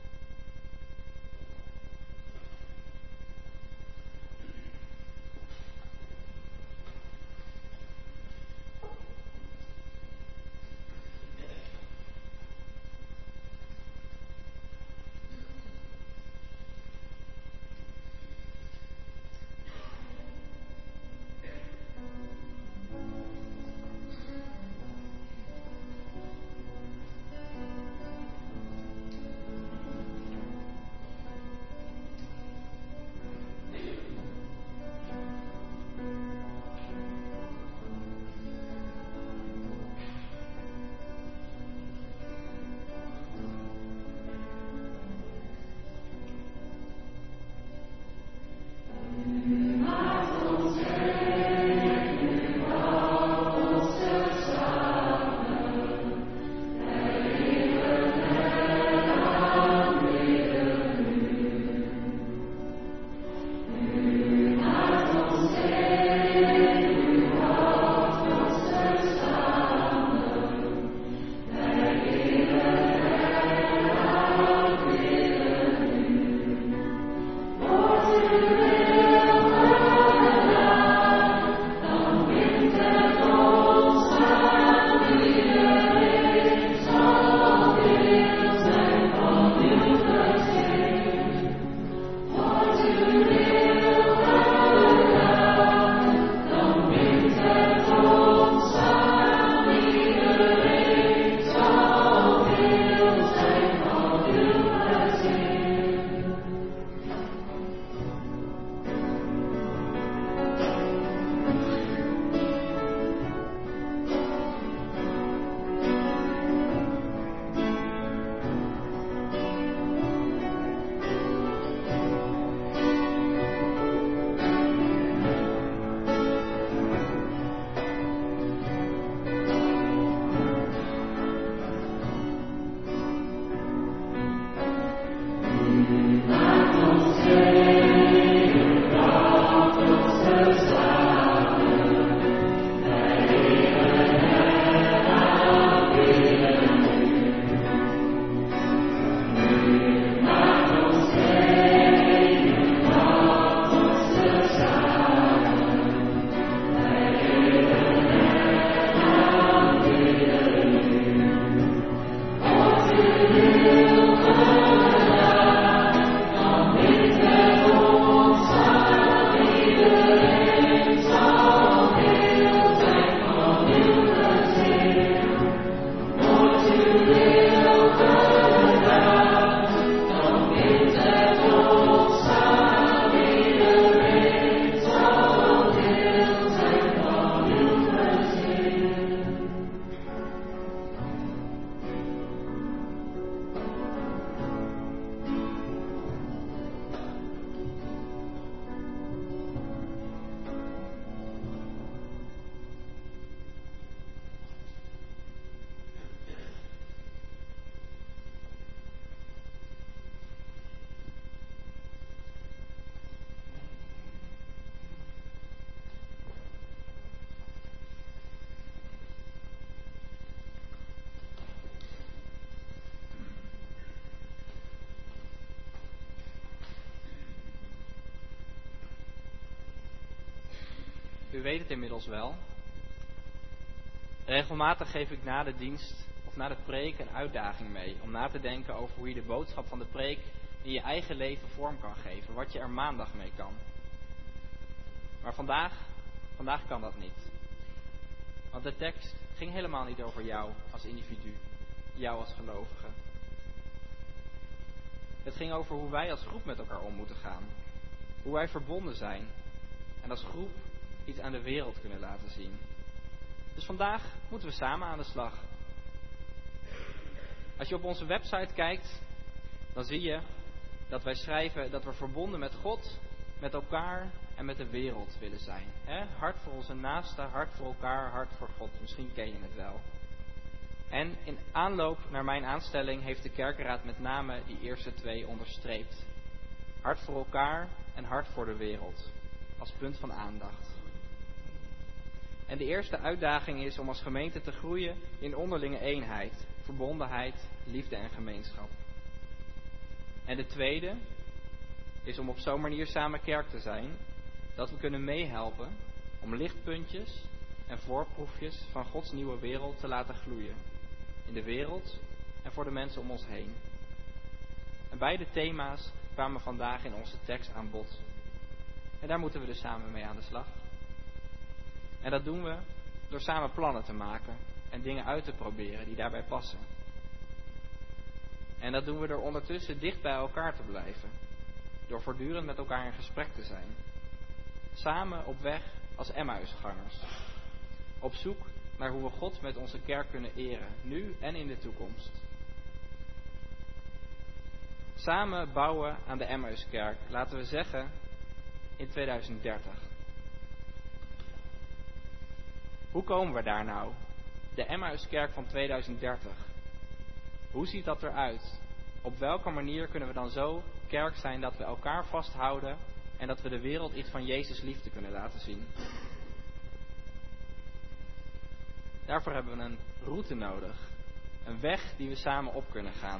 U weet het inmiddels wel. Regelmatig geef ik na de dienst of na de preek een uitdaging mee. Om na te denken over hoe je de boodschap van de preek in je eigen leven vorm kan geven. Wat je er maandag mee kan. Maar vandaag kan dat niet. Want de tekst ging helemaal niet over jou als individu. Jou als gelovige. Het ging over hoe wij als groep met elkaar om moeten gaan. Hoe wij verbonden zijn. En als groep iets aan de wereld kunnen laten zien. Dus vandaag moeten we samen aan de slag. Als je op onze website kijkt, dan zie je dat wij schrijven dat we verbonden met God, met elkaar en met de wereld willen zijn. Hart voor onze naaste, hart voor elkaar, hart voor God. Misschien ken je het wel. En in aanloop naar mijn aanstelling heeft de kerkenraad met name die eerste 2 onderstreept. Hart voor elkaar en hart voor de wereld. Als punt van aandacht. En de eerste uitdaging is om als gemeente te groeien in onderlinge eenheid, verbondenheid, liefde en gemeenschap. En de tweede is om op zo'n manier samen kerk te zijn, dat we kunnen meehelpen om lichtpuntjes en voorproefjes van Gods nieuwe wereld te laten gloeien. In de wereld en voor de mensen om ons heen. En beide thema's kwamen vandaag in onze tekst aan bod. En daar moeten we dus samen mee aan de slag. En dat doen we door samen plannen te maken en dingen uit te proberen die daarbij passen. En dat doen we door ondertussen dicht bij elkaar te blijven. Door voortdurend met elkaar in gesprek te zijn. Samen op weg als Emmausgangers. Op zoek naar hoe we God met onze kerk kunnen eren, nu en in de toekomst. Samen bouwen aan de Emmauskerk, laten we zeggen, in 2030. Hoe komen we daar nou? De Emmauskerk van 2030. Hoe ziet dat eruit? Op welke manier kunnen we dan zo kerk zijn dat we elkaar vasthouden en dat we de wereld iets van Jezus liefde kunnen laten zien? Daarvoor hebben we een route nodig. Een weg die we samen op kunnen gaan.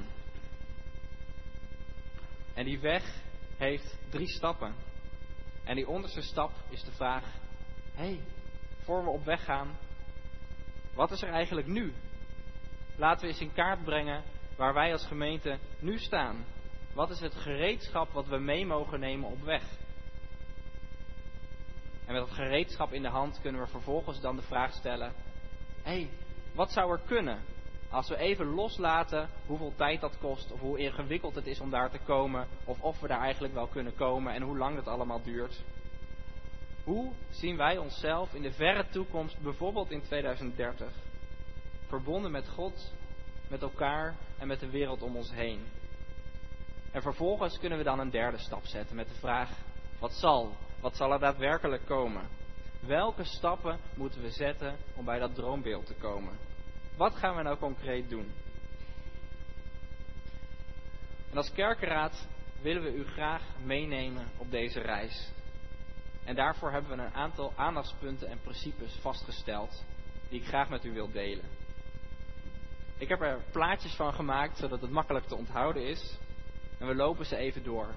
En die weg heeft 3 stappen. En die onderste stap is de vraag: voor we op weg gaan, wat is er eigenlijk nu? Laten we eens in kaart brengen waar wij als gemeente nu staan. Wat is het gereedschap wat we mee mogen nemen op weg? En met dat gereedschap in de hand kunnen we vervolgens dan de vraag stellen: wat zou er kunnen als we even loslaten hoeveel tijd dat kost, of hoe ingewikkeld het is om daar te komen, of we daar eigenlijk wel kunnen komen en hoe lang het allemaal duurt? Hoe zien wij onszelf in de verre toekomst, bijvoorbeeld in 2030, verbonden met God, met elkaar en met de wereld om ons heen? En vervolgens kunnen we dan een derde stap zetten met de vraag: wat zal er daadwerkelijk komen? Welke stappen moeten we zetten om bij dat droombeeld te komen? Wat gaan we nou concreet doen? En als kerkenraad willen we u graag meenemen op deze reis. En daarvoor hebben we een aantal aandachtspunten en principes vastgesteld die ik graag met u wil delen. Ik heb er plaatjes van gemaakt zodat het makkelijk te onthouden is. En we lopen ze even door.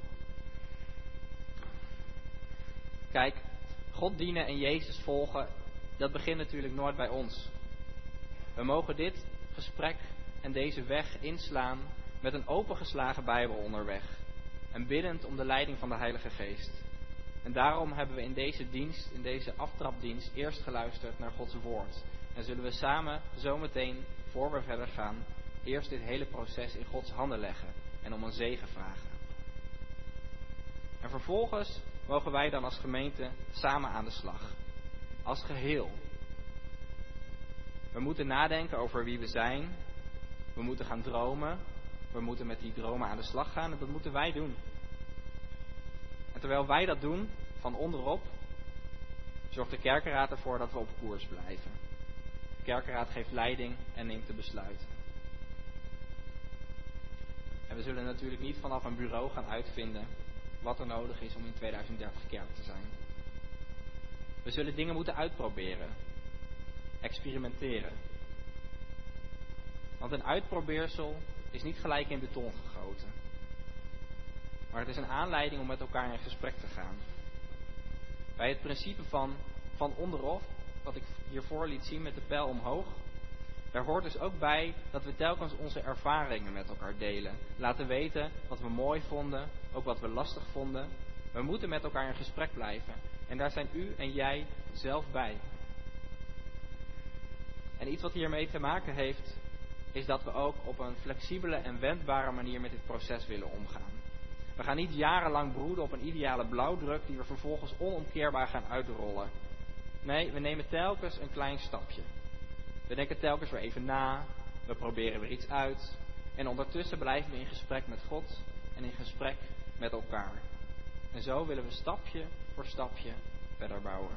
Kijk, God dienen en Jezus volgen, dat begint natuurlijk nooit bij ons. We mogen dit gesprek en deze weg inslaan met een opengeslagen Bijbel onderweg. En biddend om de leiding van de Heilige Geest. En daarom hebben we in deze dienst, in deze aftrapdienst, eerst geluisterd naar Gods woord. En zullen we samen zometeen, voor we verder gaan, eerst dit hele proces in Gods handen leggen en om een zegen vragen. En vervolgens mogen wij dan als gemeente samen aan de slag. Als geheel. We moeten nadenken over wie we zijn. We moeten gaan dromen. We moeten met die dromen aan de slag gaan. En dat moeten wij doen. En terwijl wij dat doen, van onderop, zorgt de kerkenraad ervoor dat we op koers blijven. De kerkenraad geeft leiding en neemt de besluiten. En we zullen natuurlijk niet vanaf een bureau gaan uitvinden wat er nodig is om in 2030 kerk te zijn. We zullen dingen moeten uitproberen. Experimenteren. Want een uitprobeersel is niet gelijk in beton gegoten. Maar het is een aanleiding om met elkaar in gesprek te gaan. Bij het principe van onderop, wat ik hiervoor liet zien met de pijl omhoog, daar hoort dus ook bij dat we telkens onze ervaringen met elkaar delen. Laten weten wat we mooi vonden, ook wat we lastig vonden. We moeten met elkaar in gesprek blijven. En daar zijn u en jij zelf bij. En iets wat hiermee te maken heeft, is dat we ook op een flexibele en wendbare manier met dit proces willen omgaan. We gaan niet jarenlang broeden op een ideale blauwdruk die we vervolgens onomkeerbaar gaan uitrollen. Nee, we nemen telkens een klein stapje. We denken telkens weer even na, we proberen weer iets uit. En ondertussen blijven we in gesprek met God en in gesprek met elkaar. En zo willen we stapje voor stapje verder bouwen.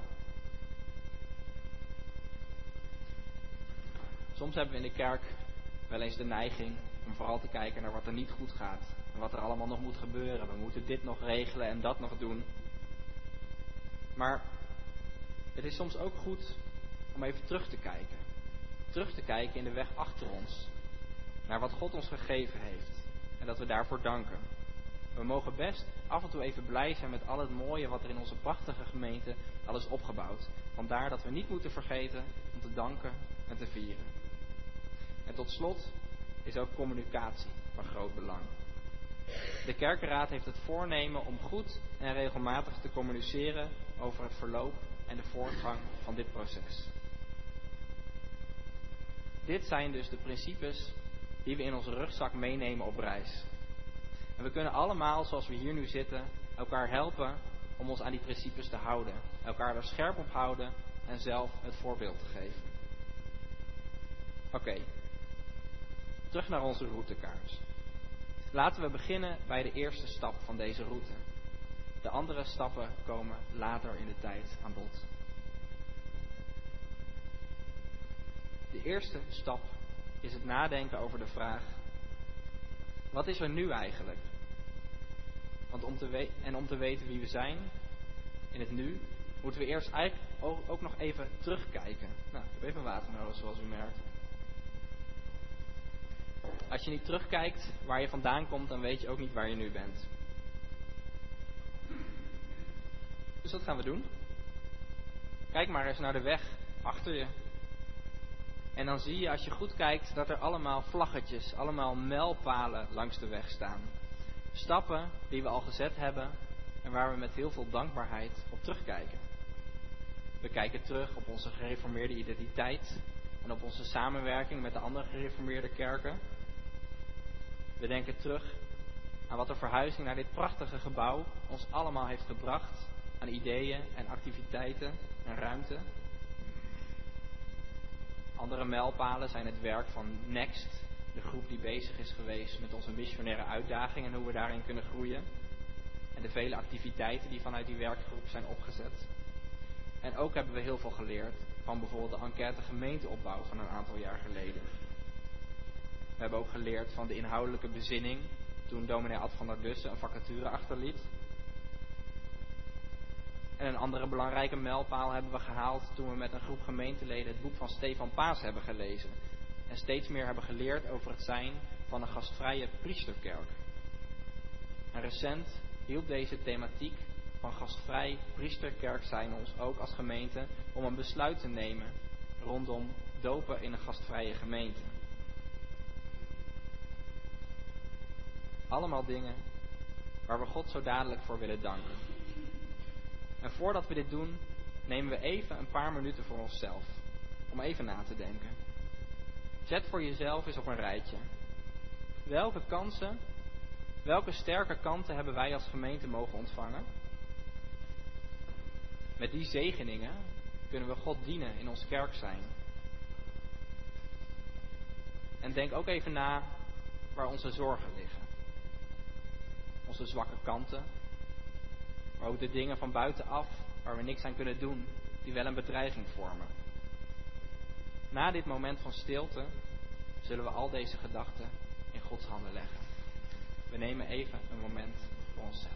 Soms hebben we in de kerk wel eens de neiging om vooral te kijken naar wat er niet goed gaat. En wat er allemaal nog moet gebeuren. We moeten dit nog regelen en dat nog doen. Maar het is soms ook goed om even terug te kijken. Terug te kijken in de weg achter ons. Naar wat God ons gegeven heeft. En dat we daarvoor danken. We mogen best af en toe even blij zijn met al het mooie wat er in onze prachtige gemeente al is opgebouwd. Vandaar dat we niet moeten vergeten om te danken en te vieren. En tot slot is ook communicatie van groot belang. De kerkenraad heeft het voornemen om goed en regelmatig te communiceren over het verloop en de voortgang van dit proces. Dit zijn dus de principes die we in onze rugzak meenemen op reis. En we kunnen allemaal, zoals we hier nu zitten, elkaar helpen om ons aan die principes te houden. Elkaar er scherp op houden en zelf het voorbeeld te geven. Oké, terug naar onze routekaart. Laten we beginnen bij de eerste stap van deze route. De andere stappen komen later in de tijd aan bod. De eerste stap is het nadenken over de vraag: wat is er nu eigenlijk? Want om te weten wie we zijn in het nu, moeten we eerst eigenlijk ook nog even terugkijken. Nou, ik heb even water nodig, zoals u merkt. Als je niet terugkijkt waar je vandaan komt, dan weet je ook niet waar je nu bent. Dus wat gaan we doen? Kijk maar eens naar de weg achter je. En dan zie je, als je goed kijkt, dat er allemaal vlaggetjes, allemaal mijlpalen langs de weg staan. Stappen die we al gezet hebben en waar we met heel veel dankbaarheid op terugkijken. We kijken terug op onze gereformeerde identiteit en op onze samenwerking met de andere gereformeerde kerken. We denken terug aan wat de verhuizing naar dit prachtige gebouw ons allemaal heeft gebracht aan ideeën en activiteiten en ruimte. Andere mijlpalen zijn het werk van Next, de groep die bezig is geweest met onze missionaire uitdaging en hoe we daarin kunnen groeien. En de vele activiteiten die vanuit die werkgroep zijn opgezet. En ook hebben we heel veel geleerd van bijvoorbeeld de enquête gemeenteopbouw van een aantal jaar geleden. We hebben ook geleerd van de inhoudelijke bezinning toen dominee Ad van der Dussen een vacature achterliet. En een andere belangrijke mijlpaal hebben we gehaald toen we met een groep gemeenteleden het boek van Stefan Paas hebben gelezen. En steeds meer hebben geleerd over het zijn van een gastvrije priesterkerk. En recent hielp deze thematiek van gastvrij priesterkerk zijn ons ook als gemeente om een besluit te nemen rondom dopen in een gastvrije gemeente. Allemaal dingen waar we God zo dadelijk voor willen danken. En voordat we dit doen, nemen we even een paar minuten voor onszelf. Om even na te denken. Zet voor jezelf eens op een rijtje. Welke kansen, welke sterke kanten hebben wij als gemeente mogen ontvangen? Met die zegeningen kunnen we God dienen in ons kerk zijn. En denk ook even na waar onze zorgen liggen. Onze zwakke kanten. Maar ook de dingen van buitenaf waar we niks aan kunnen doen, die wel een bedreiging vormen. Na dit moment van stilte zullen we al deze gedachten in Gods handen leggen. We nemen even een moment voor onszelf.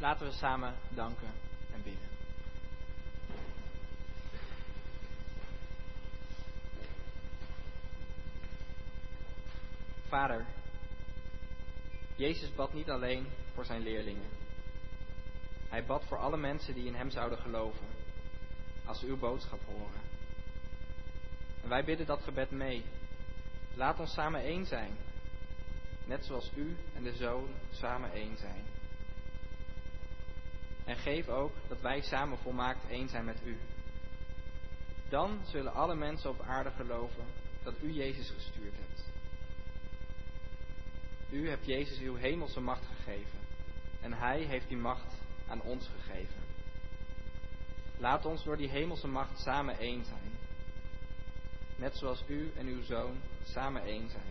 Laten we samen danken en bidden. Vader, Jezus bad niet alleen voor zijn leerlingen. Hij bad voor alle mensen die in hem zouden geloven, als ze uw boodschap horen. En wij bidden dat gebed mee. Laat ons samen één zijn, net zoals u en de Zoon samen één zijn. En geef ook dat wij samen volmaakt één zijn met u. Dan zullen alle mensen op aarde geloven dat u Jezus gestuurd hebt. U hebt Jezus uw hemelse macht gegeven en hij heeft die macht aan ons gegeven. Laat ons door die hemelse macht samen één zijn. Net zoals u en uw Zoon samen één zijn.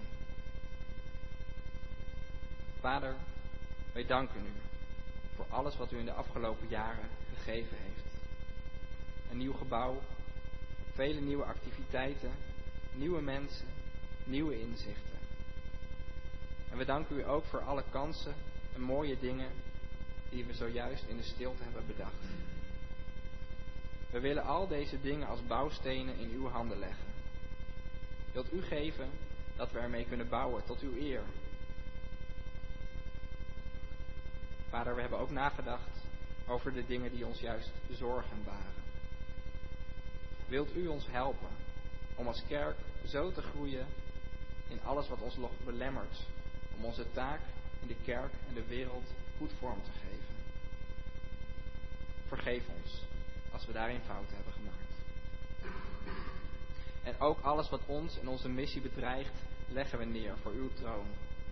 Vader, wij danken u voor alles wat u in de afgelopen jaren gegeven heeft. Een nieuw gebouw, vele nieuwe activiteiten, nieuwe mensen, nieuwe inzichten. En we danken u ook voor alle kansen en mooie dingen die we zojuist in de stilte hebben bedacht. We willen al deze dingen als bouwstenen in uw handen leggen. Wilt u geven dat we ermee kunnen bouwen tot uw eer. Vader, we hebben ook nagedacht over de dingen die ons juist zorgen baren. Wilt u ons helpen om als kerk zo te groeien in alles wat ons nog belemmert, om onze taak in de kerk en de wereld goed vorm te geven. Vergeef ons als we daarin fouten hebben gemaakt. En ook alles wat ons en onze missie bedreigt, leggen we neer voor uw troon.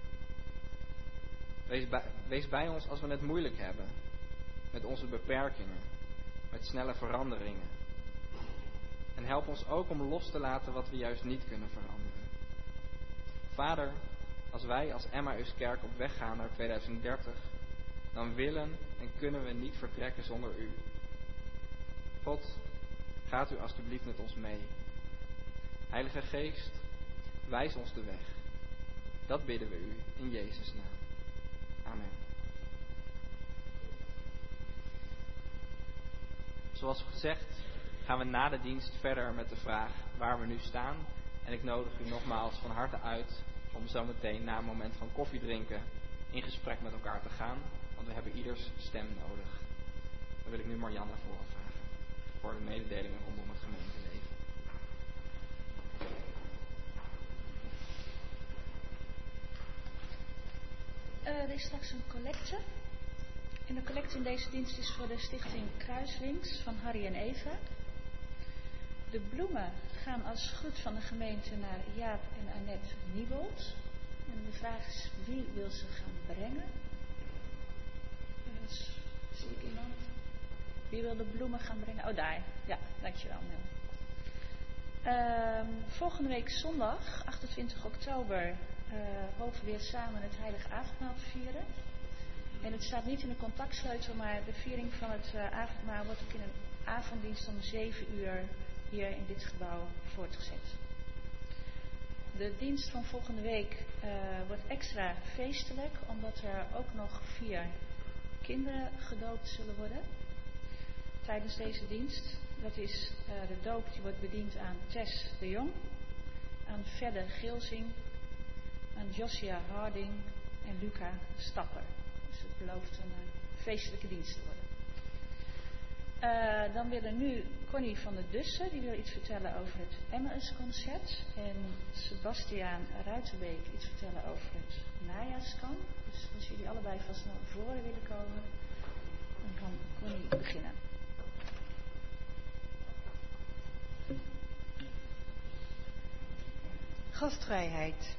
Wees bij ons als we het moeilijk hebben, met onze beperkingen, met snelle veranderingen. En help ons ook om los te laten wat we juist niet kunnen veranderen. Vader, als wij als Emmauskerk op weg gaan naar 2030, dan willen en kunnen we niet vertrekken zonder u. God, gaat u alstublieft met ons mee. Heilige Geest, wijs ons de weg. Dat bidden we u in Jezus' naam. Amen. Zoals gezegd gaan we na de dienst verder met de vraag waar we nu staan. En ik nodig u nogmaals van harte uit om zometeen na een moment van koffie drinken in gesprek met elkaar te gaan. Want we hebben ieders stem nodig. Dan wil ik nu Marianne naar voren vragen voor de mededelingen rondom het gemeenteleven. Er is straks een collecte. En de collecte in deze dienst is voor de stichting Kruiswings van Harry en Eva. De bloemen gaan als goed van de gemeente naar Jaap en Annette Niebold. En de vraag is, wie wil ze gaan brengen? Dus, zie ik iemand? Wie wil de bloemen gaan brengen? Oh, daar. Ja, dankjewel, Nel. Volgende week zondag, 28 oktober, hopen we weer samen het Heilige Avondmaal te vieren. En het staat niet in de contactsleutel, maar de viering van het avondmaal wordt ook in een avonddienst om 7 uur hier in dit gebouw voortgezet. De dienst van volgende week wordt extra feestelijk, omdat er ook nog 4 kinderen gedoopt zullen worden tijdens deze dienst. Dat is de doop die wordt bediend aan Tess de Jong, aan Fedde Geelzing, aan Josia Harding en Luca Stapper. Dus het belooft een feestelijke dienst te worden. Dan wil er nu Connie van der Dussen, die wil iets vertellen over het Emmausconcert. En Sebastiaan Ruitenbeek iets vertellen over het najaarskamp. Dus als jullie allebei vast naar voren willen komen, dan kan Connie beginnen. Gastvrijheid.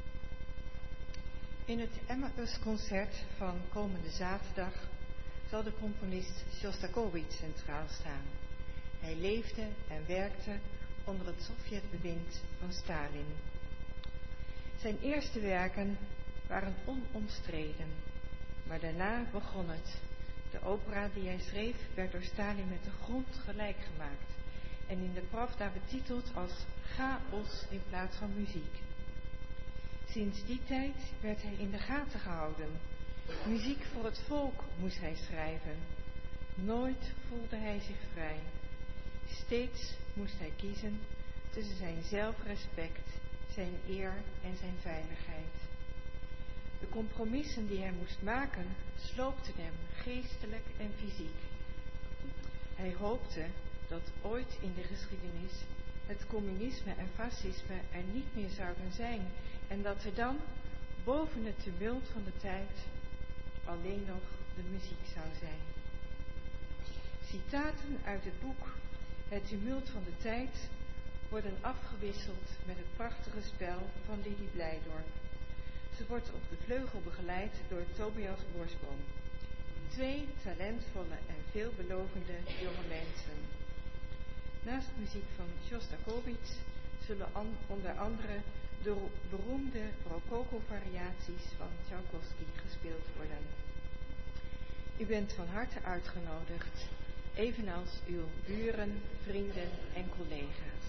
In het Emmausconcert van komende zaterdag zal de componist Sjostakovich centraal staan. Hij leefde en werkte onder het Sovjetbewind van Stalin. Zijn eerste werken waren onomstreden, maar daarna begon het. De opera die hij schreef werd door Stalin met de grond gelijk gemaakt en in de Pravda betiteld als chaos in plaats van muziek. Sinds die tijd werd hij in de gaten gehouden Muziek voor het volk moest hij schrijven. Nooit voelde hij zich vrij. Steeds moest hij kiezen tussen zijn zelfrespect, zijn eer en zijn veiligheid. De compromissen die hij moest maken sloopten hem geestelijk en fysiek. Hij hoopte dat ooit in de geschiedenis het communisme en fascisme er niet meer zouden zijn en dat er dan, boven het tumult van de tijd, alleen nog de muziek zou zijn. Citaten uit het boek Het tumult van de tijd worden afgewisseld met het prachtige spel van Lili Blijdorp. Ze wordt op de vleugel begeleid door Tobias Borsboom. 2 talentvolle en veelbelovende jonge mensen. Naast muziek van Sjostakovich zullen onder andere de beroemde rococo-variaties van Tchaikovsky gespeeld worden. U bent van harte uitgenodigd, evenals uw buren, vrienden en collega's.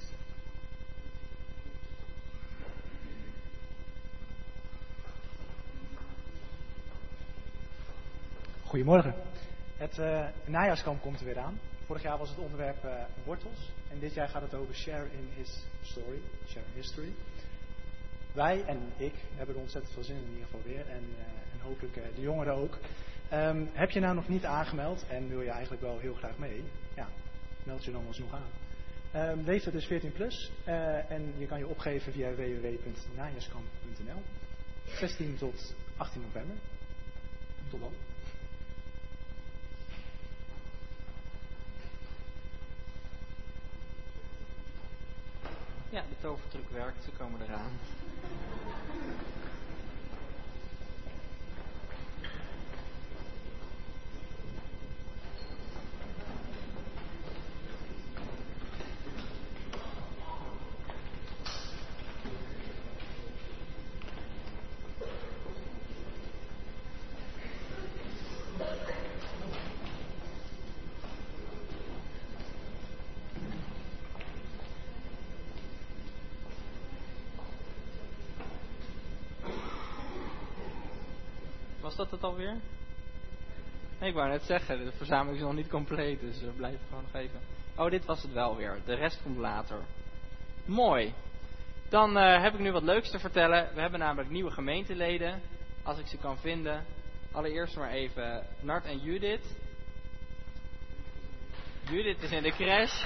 Goedemorgen. Het najaarskamp komt er weer aan. Vorig jaar was het onderwerp wortels. En dit jaar gaat het over share in his story, share in history. Wij en ik hebben er ontzettend veel zin in ieder geval weer. En hopelijk de jongeren ook. Heb je nou nog niet aangemeld en wil je eigenlijk wel heel graag mee? Ja, meld je dan alsnog aan. Leeftijd is 14 plus. En je kan je opgeven via www.najaarskamp.nl. 16 tot 18 november. Tot dan. Ja, de tovertruc werkt, ze komen eraan. Was dat het alweer? Nee, ik wou net zeggen, de verzameling is nog niet compleet, dus we blijven gewoon nog even. Oh, dit was het wel weer. De rest komt later. Mooi. Dan heb ik nu wat leuks te vertellen. We hebben namelijk nieuwe gemeenteleden, als ik ze kan vinden. Allereerst maar even Nart en Judith. Judith is in de crash.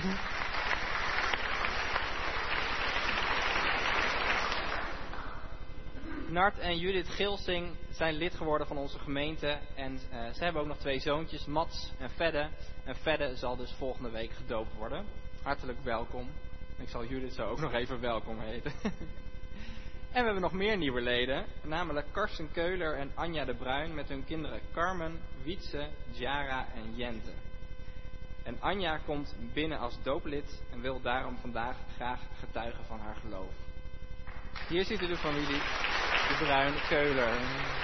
Nart en Judith Gilsing zijn lid geworden van onze gemeente. En ze hebben ook nog 2 zoontjes, Mats en Fedde. En Fedde zal dus volgende week gedoopt worden. Hartelijk welkom. Ik zal Judith zo ook nog even welkom heten. En we hebben nog meer nieuwe leden. Namelijk Karsten Keuler en Anja de Bruin met hun kinderen Carmen, Wietse, Jara en Jente. En Anja komt binnen als dooplid en wil daarom vandaag graag getuigen van haar geloof. Hier ziet u de familie de Bruin-Keuler.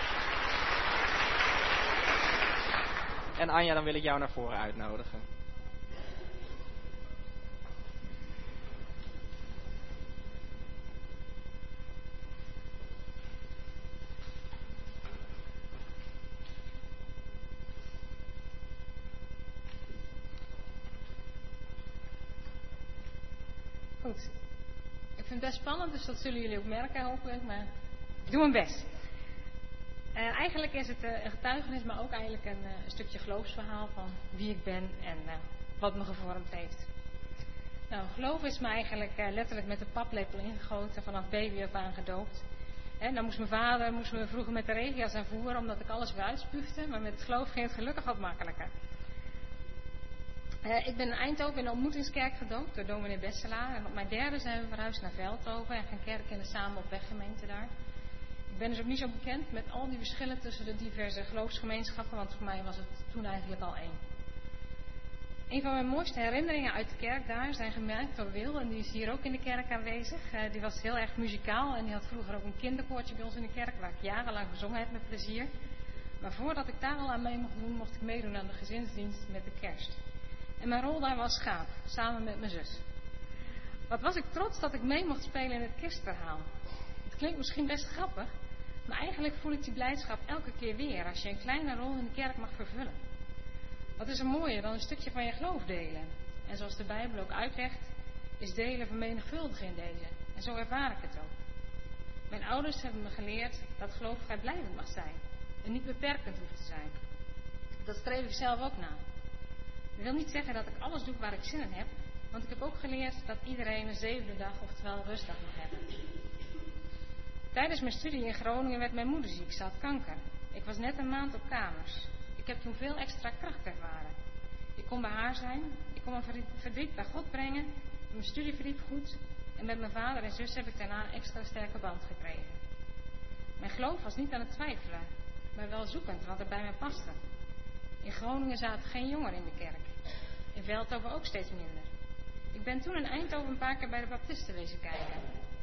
En Anja, dan wil ik jou naar voren uitnodigen. Goed. Ik vind het best spannend, dus dat zullen jullie ook merken hopelijk, maar ik doe mijn best. Eigenlijk is het een getuigenis, maar ook eigenlijk een stukje geloofsverhaal van wie ik ben en wat me gevormd heeft. Nou, geloof is me eigenlijk letterlijk met de paplepel ingegoten, vanaf baby af aan gedoopt. Dan moest mijn vader me vroeger met de regenjas aanvoeren, omdat ik alles weer uitspuugde, maar met geloof ging het gelukkig wat makkelijker. Ik ben in Eindhoven in de ontmoetingskerk gedoopt door dominee Besselaar. En op mijn 3e zijn we verhuisd naar Veldhoven en gaan kerken in de Samen op Weg gemeente daar. Ik ben dus ook niet zo bekend met al die verschillen tussen de diverse geloofsgemeenschappen, want voor mij was het toen eigenlijk al 1. Een van mijn mooiste herinneringen uit de kerk daar zijn gemerkt door Wil, en die is hier ook in de kerk aanwezig. Die was heel erg muzikaal en die had vroeger ook een kinderkoortje bij ons in de kerk, waar ik jarenlang gezongen heb met plezier. Maar voordat ik daar al aan mee mocht doen, mocht ik meedoen aan de gezinsdienst met de kerst. En mijn rol daar was schaap, samen met mijn zus. Wat was ik trots dat ik mee mocht spelen in het kerstverhaal. Het klinkt misschien best grappig, Maar eigenlijk voel ik die blijdschap elke keer weer als je een kleine rol in de kerk mag vervullen. Wat is er mooier dan een stukje van je geloof delen? En zoals de Bijbel ook uitlegt, is delen vermenigvuldigen in deze. En zo ervaar ik het ook. Mijn ouders hebben me geleerd dat geloof vrijblijvend mag zijn en niet beperkend hoeft te zijn. Dat streef ik zelf ook na. Dat wil niet zeggen dat ik alles doe waar ik zin in heb, want ik heb ook geleerd dat iedereen een zevende dag, oftewel een rustdag, mag hebben. Tijdens mijn studie in Groningen werd mijn moeder ziek, ze had kanker. Ik was net een maand op kamers. Ik heb toen veel extra kracht ervaren. Ik kon bij haar zijn, ik kon mijn verdriet bij God brengen, mijn studie verliep goed en met mijn vader en zus heb ik daarna een extra sterke band gekregen. Mijn geloof was niet aan het twijfelen, maar wel zoekend wat er bij mij paste. In Groningen zaten geen jongeren in de kerk. In Veldhoven ook steeds minder. Ik ben toen in Eindhoven een paar keer bij de baptisten wezen kijken.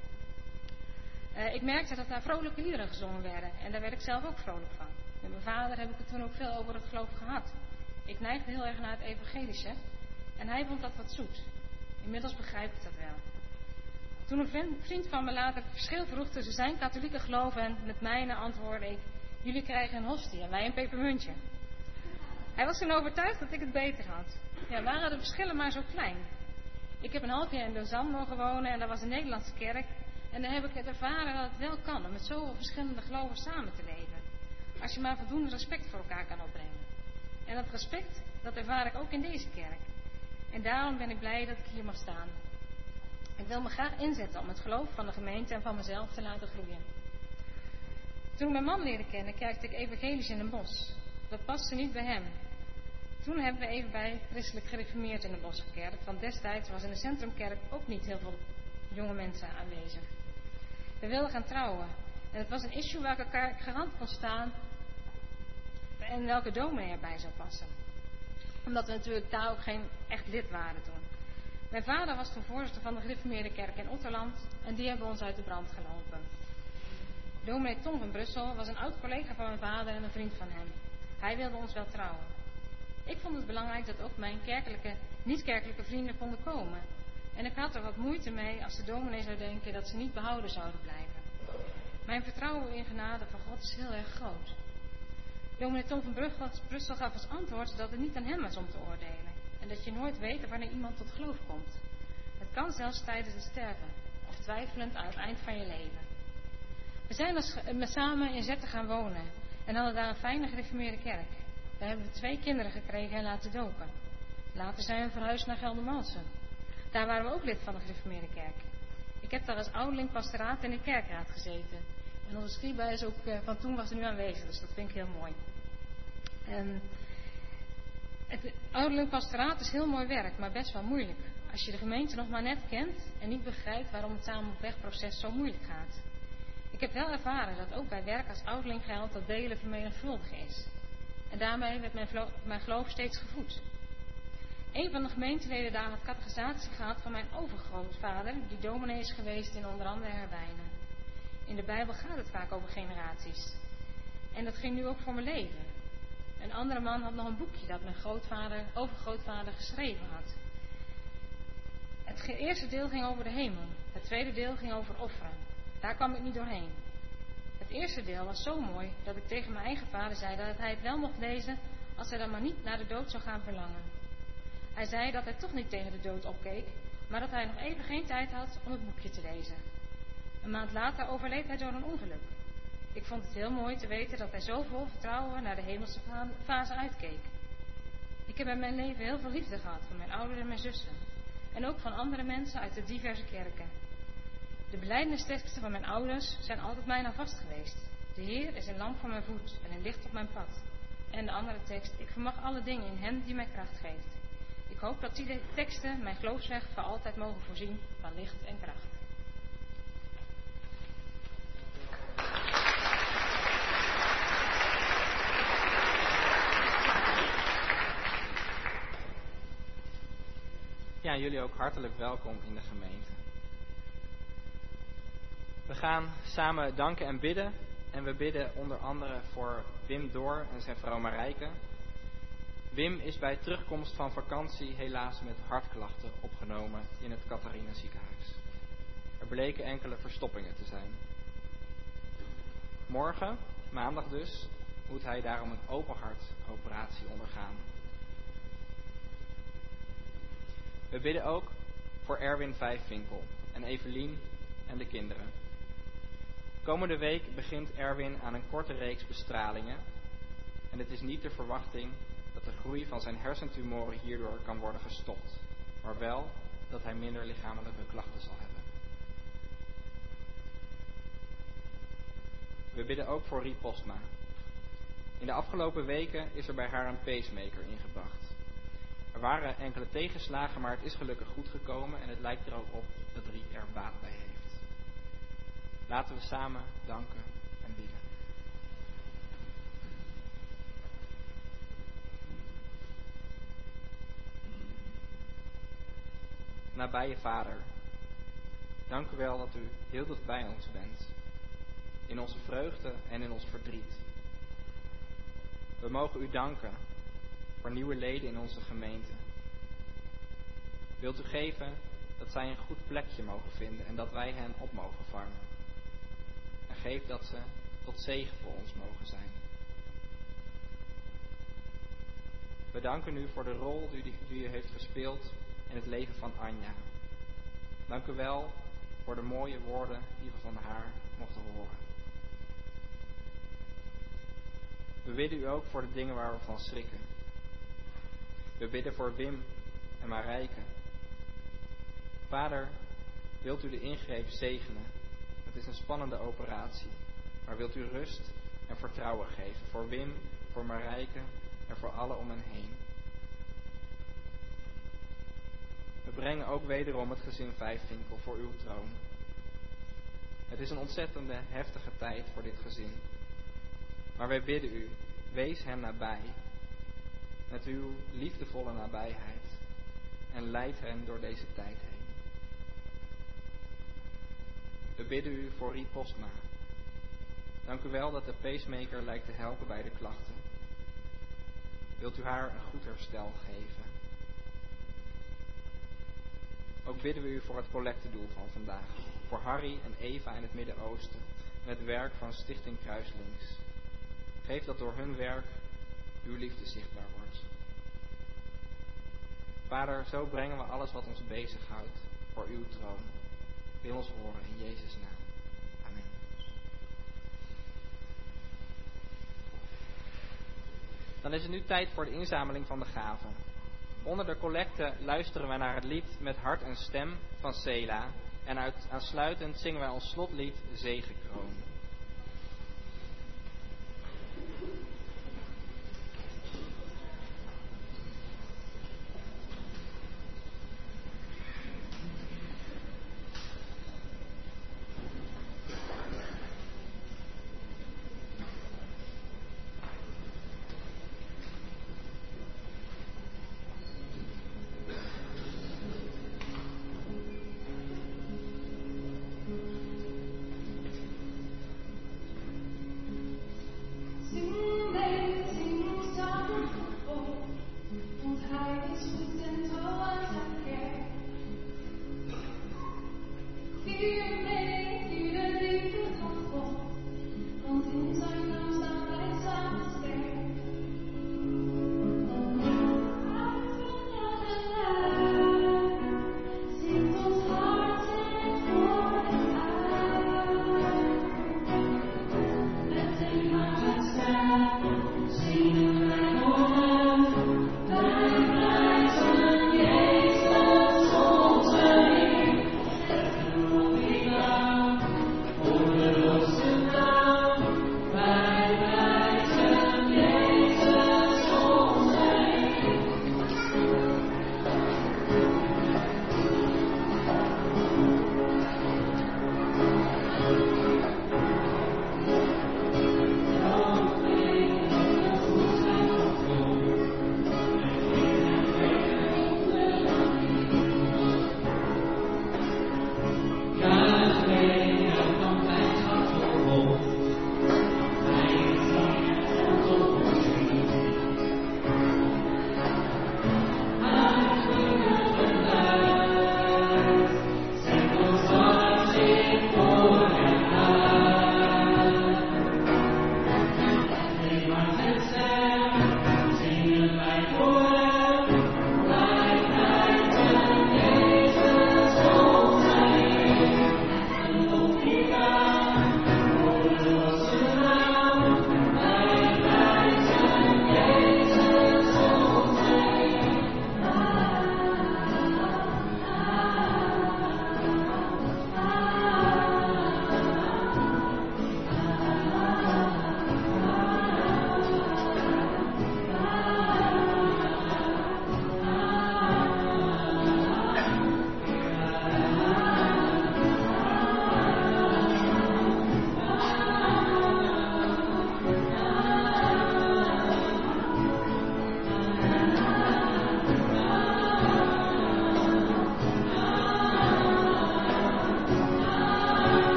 Ik merkte dat daar vrolijke liederen gezongen werden en daar werd ik zelf ook vrolijk van. Met mijn vader heb ik het toen ook veel over het geloof gehad. Ik neigde heel erg naar het evangelische en hij vond dat wat zoet. Inmiddels begrijp ik dat wel. Toen een vriend van me later het verschil vroeg tussen zijn katholieke geloof en het mijne, antwoordde ik: jullie krijgen een hostie en wij een pepermuntje. Hij was toen overtuigd dat ik het beter had. Ja, waren de verschillen maar zo klein. Ik heb een half jaar in Lausanne mogen wonen en dat was een Nederlandse kerk. En daar heb ik het ervaren dat het wel kan om met zoveel verschillende geloven samen te leven. Als je maar voldoende respect voor elkaar kan opbrengen. En dat respect, dat ervaar ik ook in deze kerk. En daarom ben ik blij dat ik hier mag staan. Ik wil me graag inzetten om het geloof van de gemeente en van mezelf te laten groeien. Toen ik mijn man leerde kennen, kerkte ik evangelisch in Den Bosch. Dat paste niet bij hem. Toen hebben we even bij christelijk gereformeerd in Den Bosch gekerkt, want destijds was in de centrumkerk ook niet heel veel jonge mensen aanwezig. We wilden gaan trouwen en het was een issue welke kerk garant kon staan en welke dominee erbij zou passen. Omdat we natuurlijk daar ook geen echt lid waren toen. Mijn vader was toen voorzitter van de gereformeerde kerk in Otterland en die hebben ons uit de brand gelopen. Dominee Tom van Brussel was een oud collega van mijn vader en een vriend van hem. Hij wilde ons wel trouwen. Ik vond het belangrijk dat ook mijn niet-kerkelijke vrienden konden komen. En ik had er wat moeite mee als de dominee zou denken dat ze niet behouden zouden blijven. Mijn vertrouwen in genade van God is heel erg groot. Dominee Tom van Brussel gaf als antwoord dat het niet aan hem was om te oordelen. En dat je nooit weet wanneer iemand tot geloof komt. Het kan zelfs tijdens het sterven. Of twijfelend aan het eind van je leven. We zijn dus samen in Zetten gaan wonen. En hadden daar een fijne gereformeerde kerk. Daar hebben we 2 kinderen gekregen en laten dopen. Later zijn we verhuisd naar Geldermalsen. Daar waren we ook lid van de gereformeerde kerk. Ik heb daar als ouderling pastoraat in de kerkraad gezeten. En onze scriba is ook van toen was er nu aanwezig, dus dat vind ik heel mooi. Het ouderling pastoraat is heel mooi werk, maar best wel moeilijk. Als je de gemeente nog maar net kent en niet begrijpt waarom het samen op wegproces zo moeilijk gaat. Ik heb wel ervaren dat ook bij werk als ouderling geldt dat delen vermenigvuldigen is. En daarmee werd mijn geloof steeds gevoed. Een van de gemeenteleden daar had catechisatie gehad van mijn overgrootvader, die dominee is geweest in onder andere Herwijnen. In de Bijbel gaat het vaak over generaties. En dat ging nu ook voor mijn leven. Een andere man had nog een boekje dat mijn overgrootvader geschreven had. Het eerste deel ging over de hemel. Het tweede deel ging over offeren. Daar kwam ik niet doorheen. Het eerste deel was zo mooi dat ik tegen mijn eigen vader zei dat hij het wel mocht lezen als hij dan maar niet naar de dood zou gaan verlangen. Hij zei dat hij toch niet tegen de dood opkeek, maar dat hij nog even geen tijd had om het boekje te lezen. Een maand later overleed hij door een ongeluk. Ik vond het heel mooi te weten dat hij zo vol vertrouwen naar de hemelse fase uitkeek. Ik heb in mijn leven heel veel liefde gehad van mijn ouders en mijn zussen. En ook van andere mensen uit de diverse kerken. De belijdenisteksten van mijn ouders zijn altijd mij nou vast geweest. De Heer is een lamp voor mijn voet en een licht op mijn pad. En de andere tekst: ik vermag alle dingen in hem die mij kracht geeft. Ik hoop dat die teksten mijn geloofsweg voor altijd mogen voorzien van licht en kracht. Ja, jullie ook hartelijk welkom in de gemeente. We gaan samen danken en bidden. En we bidden onder andere voor Wim Door en zijn vrouw Marijke. Wim is bij terugkomst van vakantie helaas met hartklachten opgenomen in het Catharina ziekenhuis. Er bleken enkele verstoppingen te zijn. Morgen, maandag dus, moet hij daarom een openhartoperatie ondergaan. We bidden ook voor Erwin Vijfwinkel en Evelien en de kinderen. Komende week begint Erwin aan een korte reeks bestralingen en het is niet de verwachting dat de groei van zijn hersentumoren hierdoor kan worden gestopt, maar wel dat hij minder lichamelijke klachten zal hebben. We bidden ook voor Rie Postma. In de afgelopen weken is er bij haar een pacemaker ingebracht. Er waren enkele tegenslagen, maar het is gelukkig goed gekomen en het lijkt er ook op dat Rie er baat bij heeft. Laten we samen danken en bidden. Nabije Vader, dank u wel dat u heel dicht bij ons bent. In onze vreugde en in ons verdriet. We mogen u danken voor nieuwe leden in onze gemeente. Wilt u geven dat zij een goed plekje mogen vinden en dat wij hen op mogen vangen. En geef dat ze tot zegen voor ons mogen zijn. We danken u voor de rol die u heeft gespeeld in het leven van Anja. Dank u wel voor de mooie woorden die we van haar mochten horen. We bidden u ook voor de dingen waar we van schrikken. We bidden voor Wim en Marijke. Vader, wilt u de ingreep zegenen? Het is een spannende operatie, maar wilt u rust en vertrouwen geven voor Wim, voor Marijke en voor allen om hen heen. We brengen ook wederom het gezin Vijfwinkel voor uw troon. Het is een ontzettende heftige tijd voor dit gezin. Maar wij bidden u, wees hen nabij, met uw liefdevolle nabijheid en leid hen door deze tijd heen. We bidden u voor Rie Postma. Dank u wel dat de pacemaker lijkt te helpen bij de klachten. Wilt u haar een goed herstel geven? Ook bidden we u voor het collectedoel van vandaag. Voor Harry en Eva in het Midden-Oosten en het werk van Stichting Kruislinks. Geef dat door hun werk uw liefde zichtbaar wordt. Vader, zo brengen we alles wat ons bezighoudt voor uw troon. Wil ons horen in Jezus' naam. Amen. Dan is het nu tijd voor de inzameling van de gaven. Onder de collecte luisteren wij naar het lied Met hart en stem van Sela. En aansluitend zingen wij ons slotlied Zegekroon.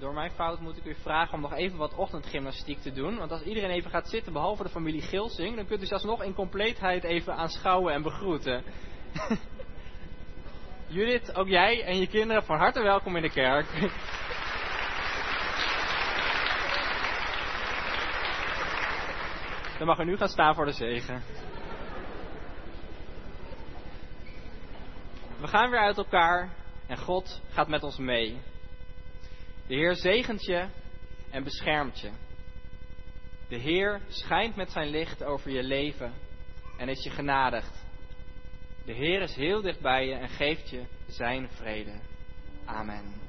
door mijn fout moet ik u vragen om nog even wat ochtendgymnastiek te doen. Want als iedereen even gaat zitten, behalve de familie Gilsing, dan kunt u zelfs nog in compleetheid even aanschouwen en begroeten. Judith, ook jij en je kinderen van harte welkom in de kerk. Dan mag u nu gaan staan voor de zegen. We gaan weer uit elkaar en God gaat met ons mee. De Heer zegent je en beschermt je. De Heer schijnt met zijn licht over je leven en is je genadigd. De Heer is heel dicht bij je en geeft je zijn vrede. Amen.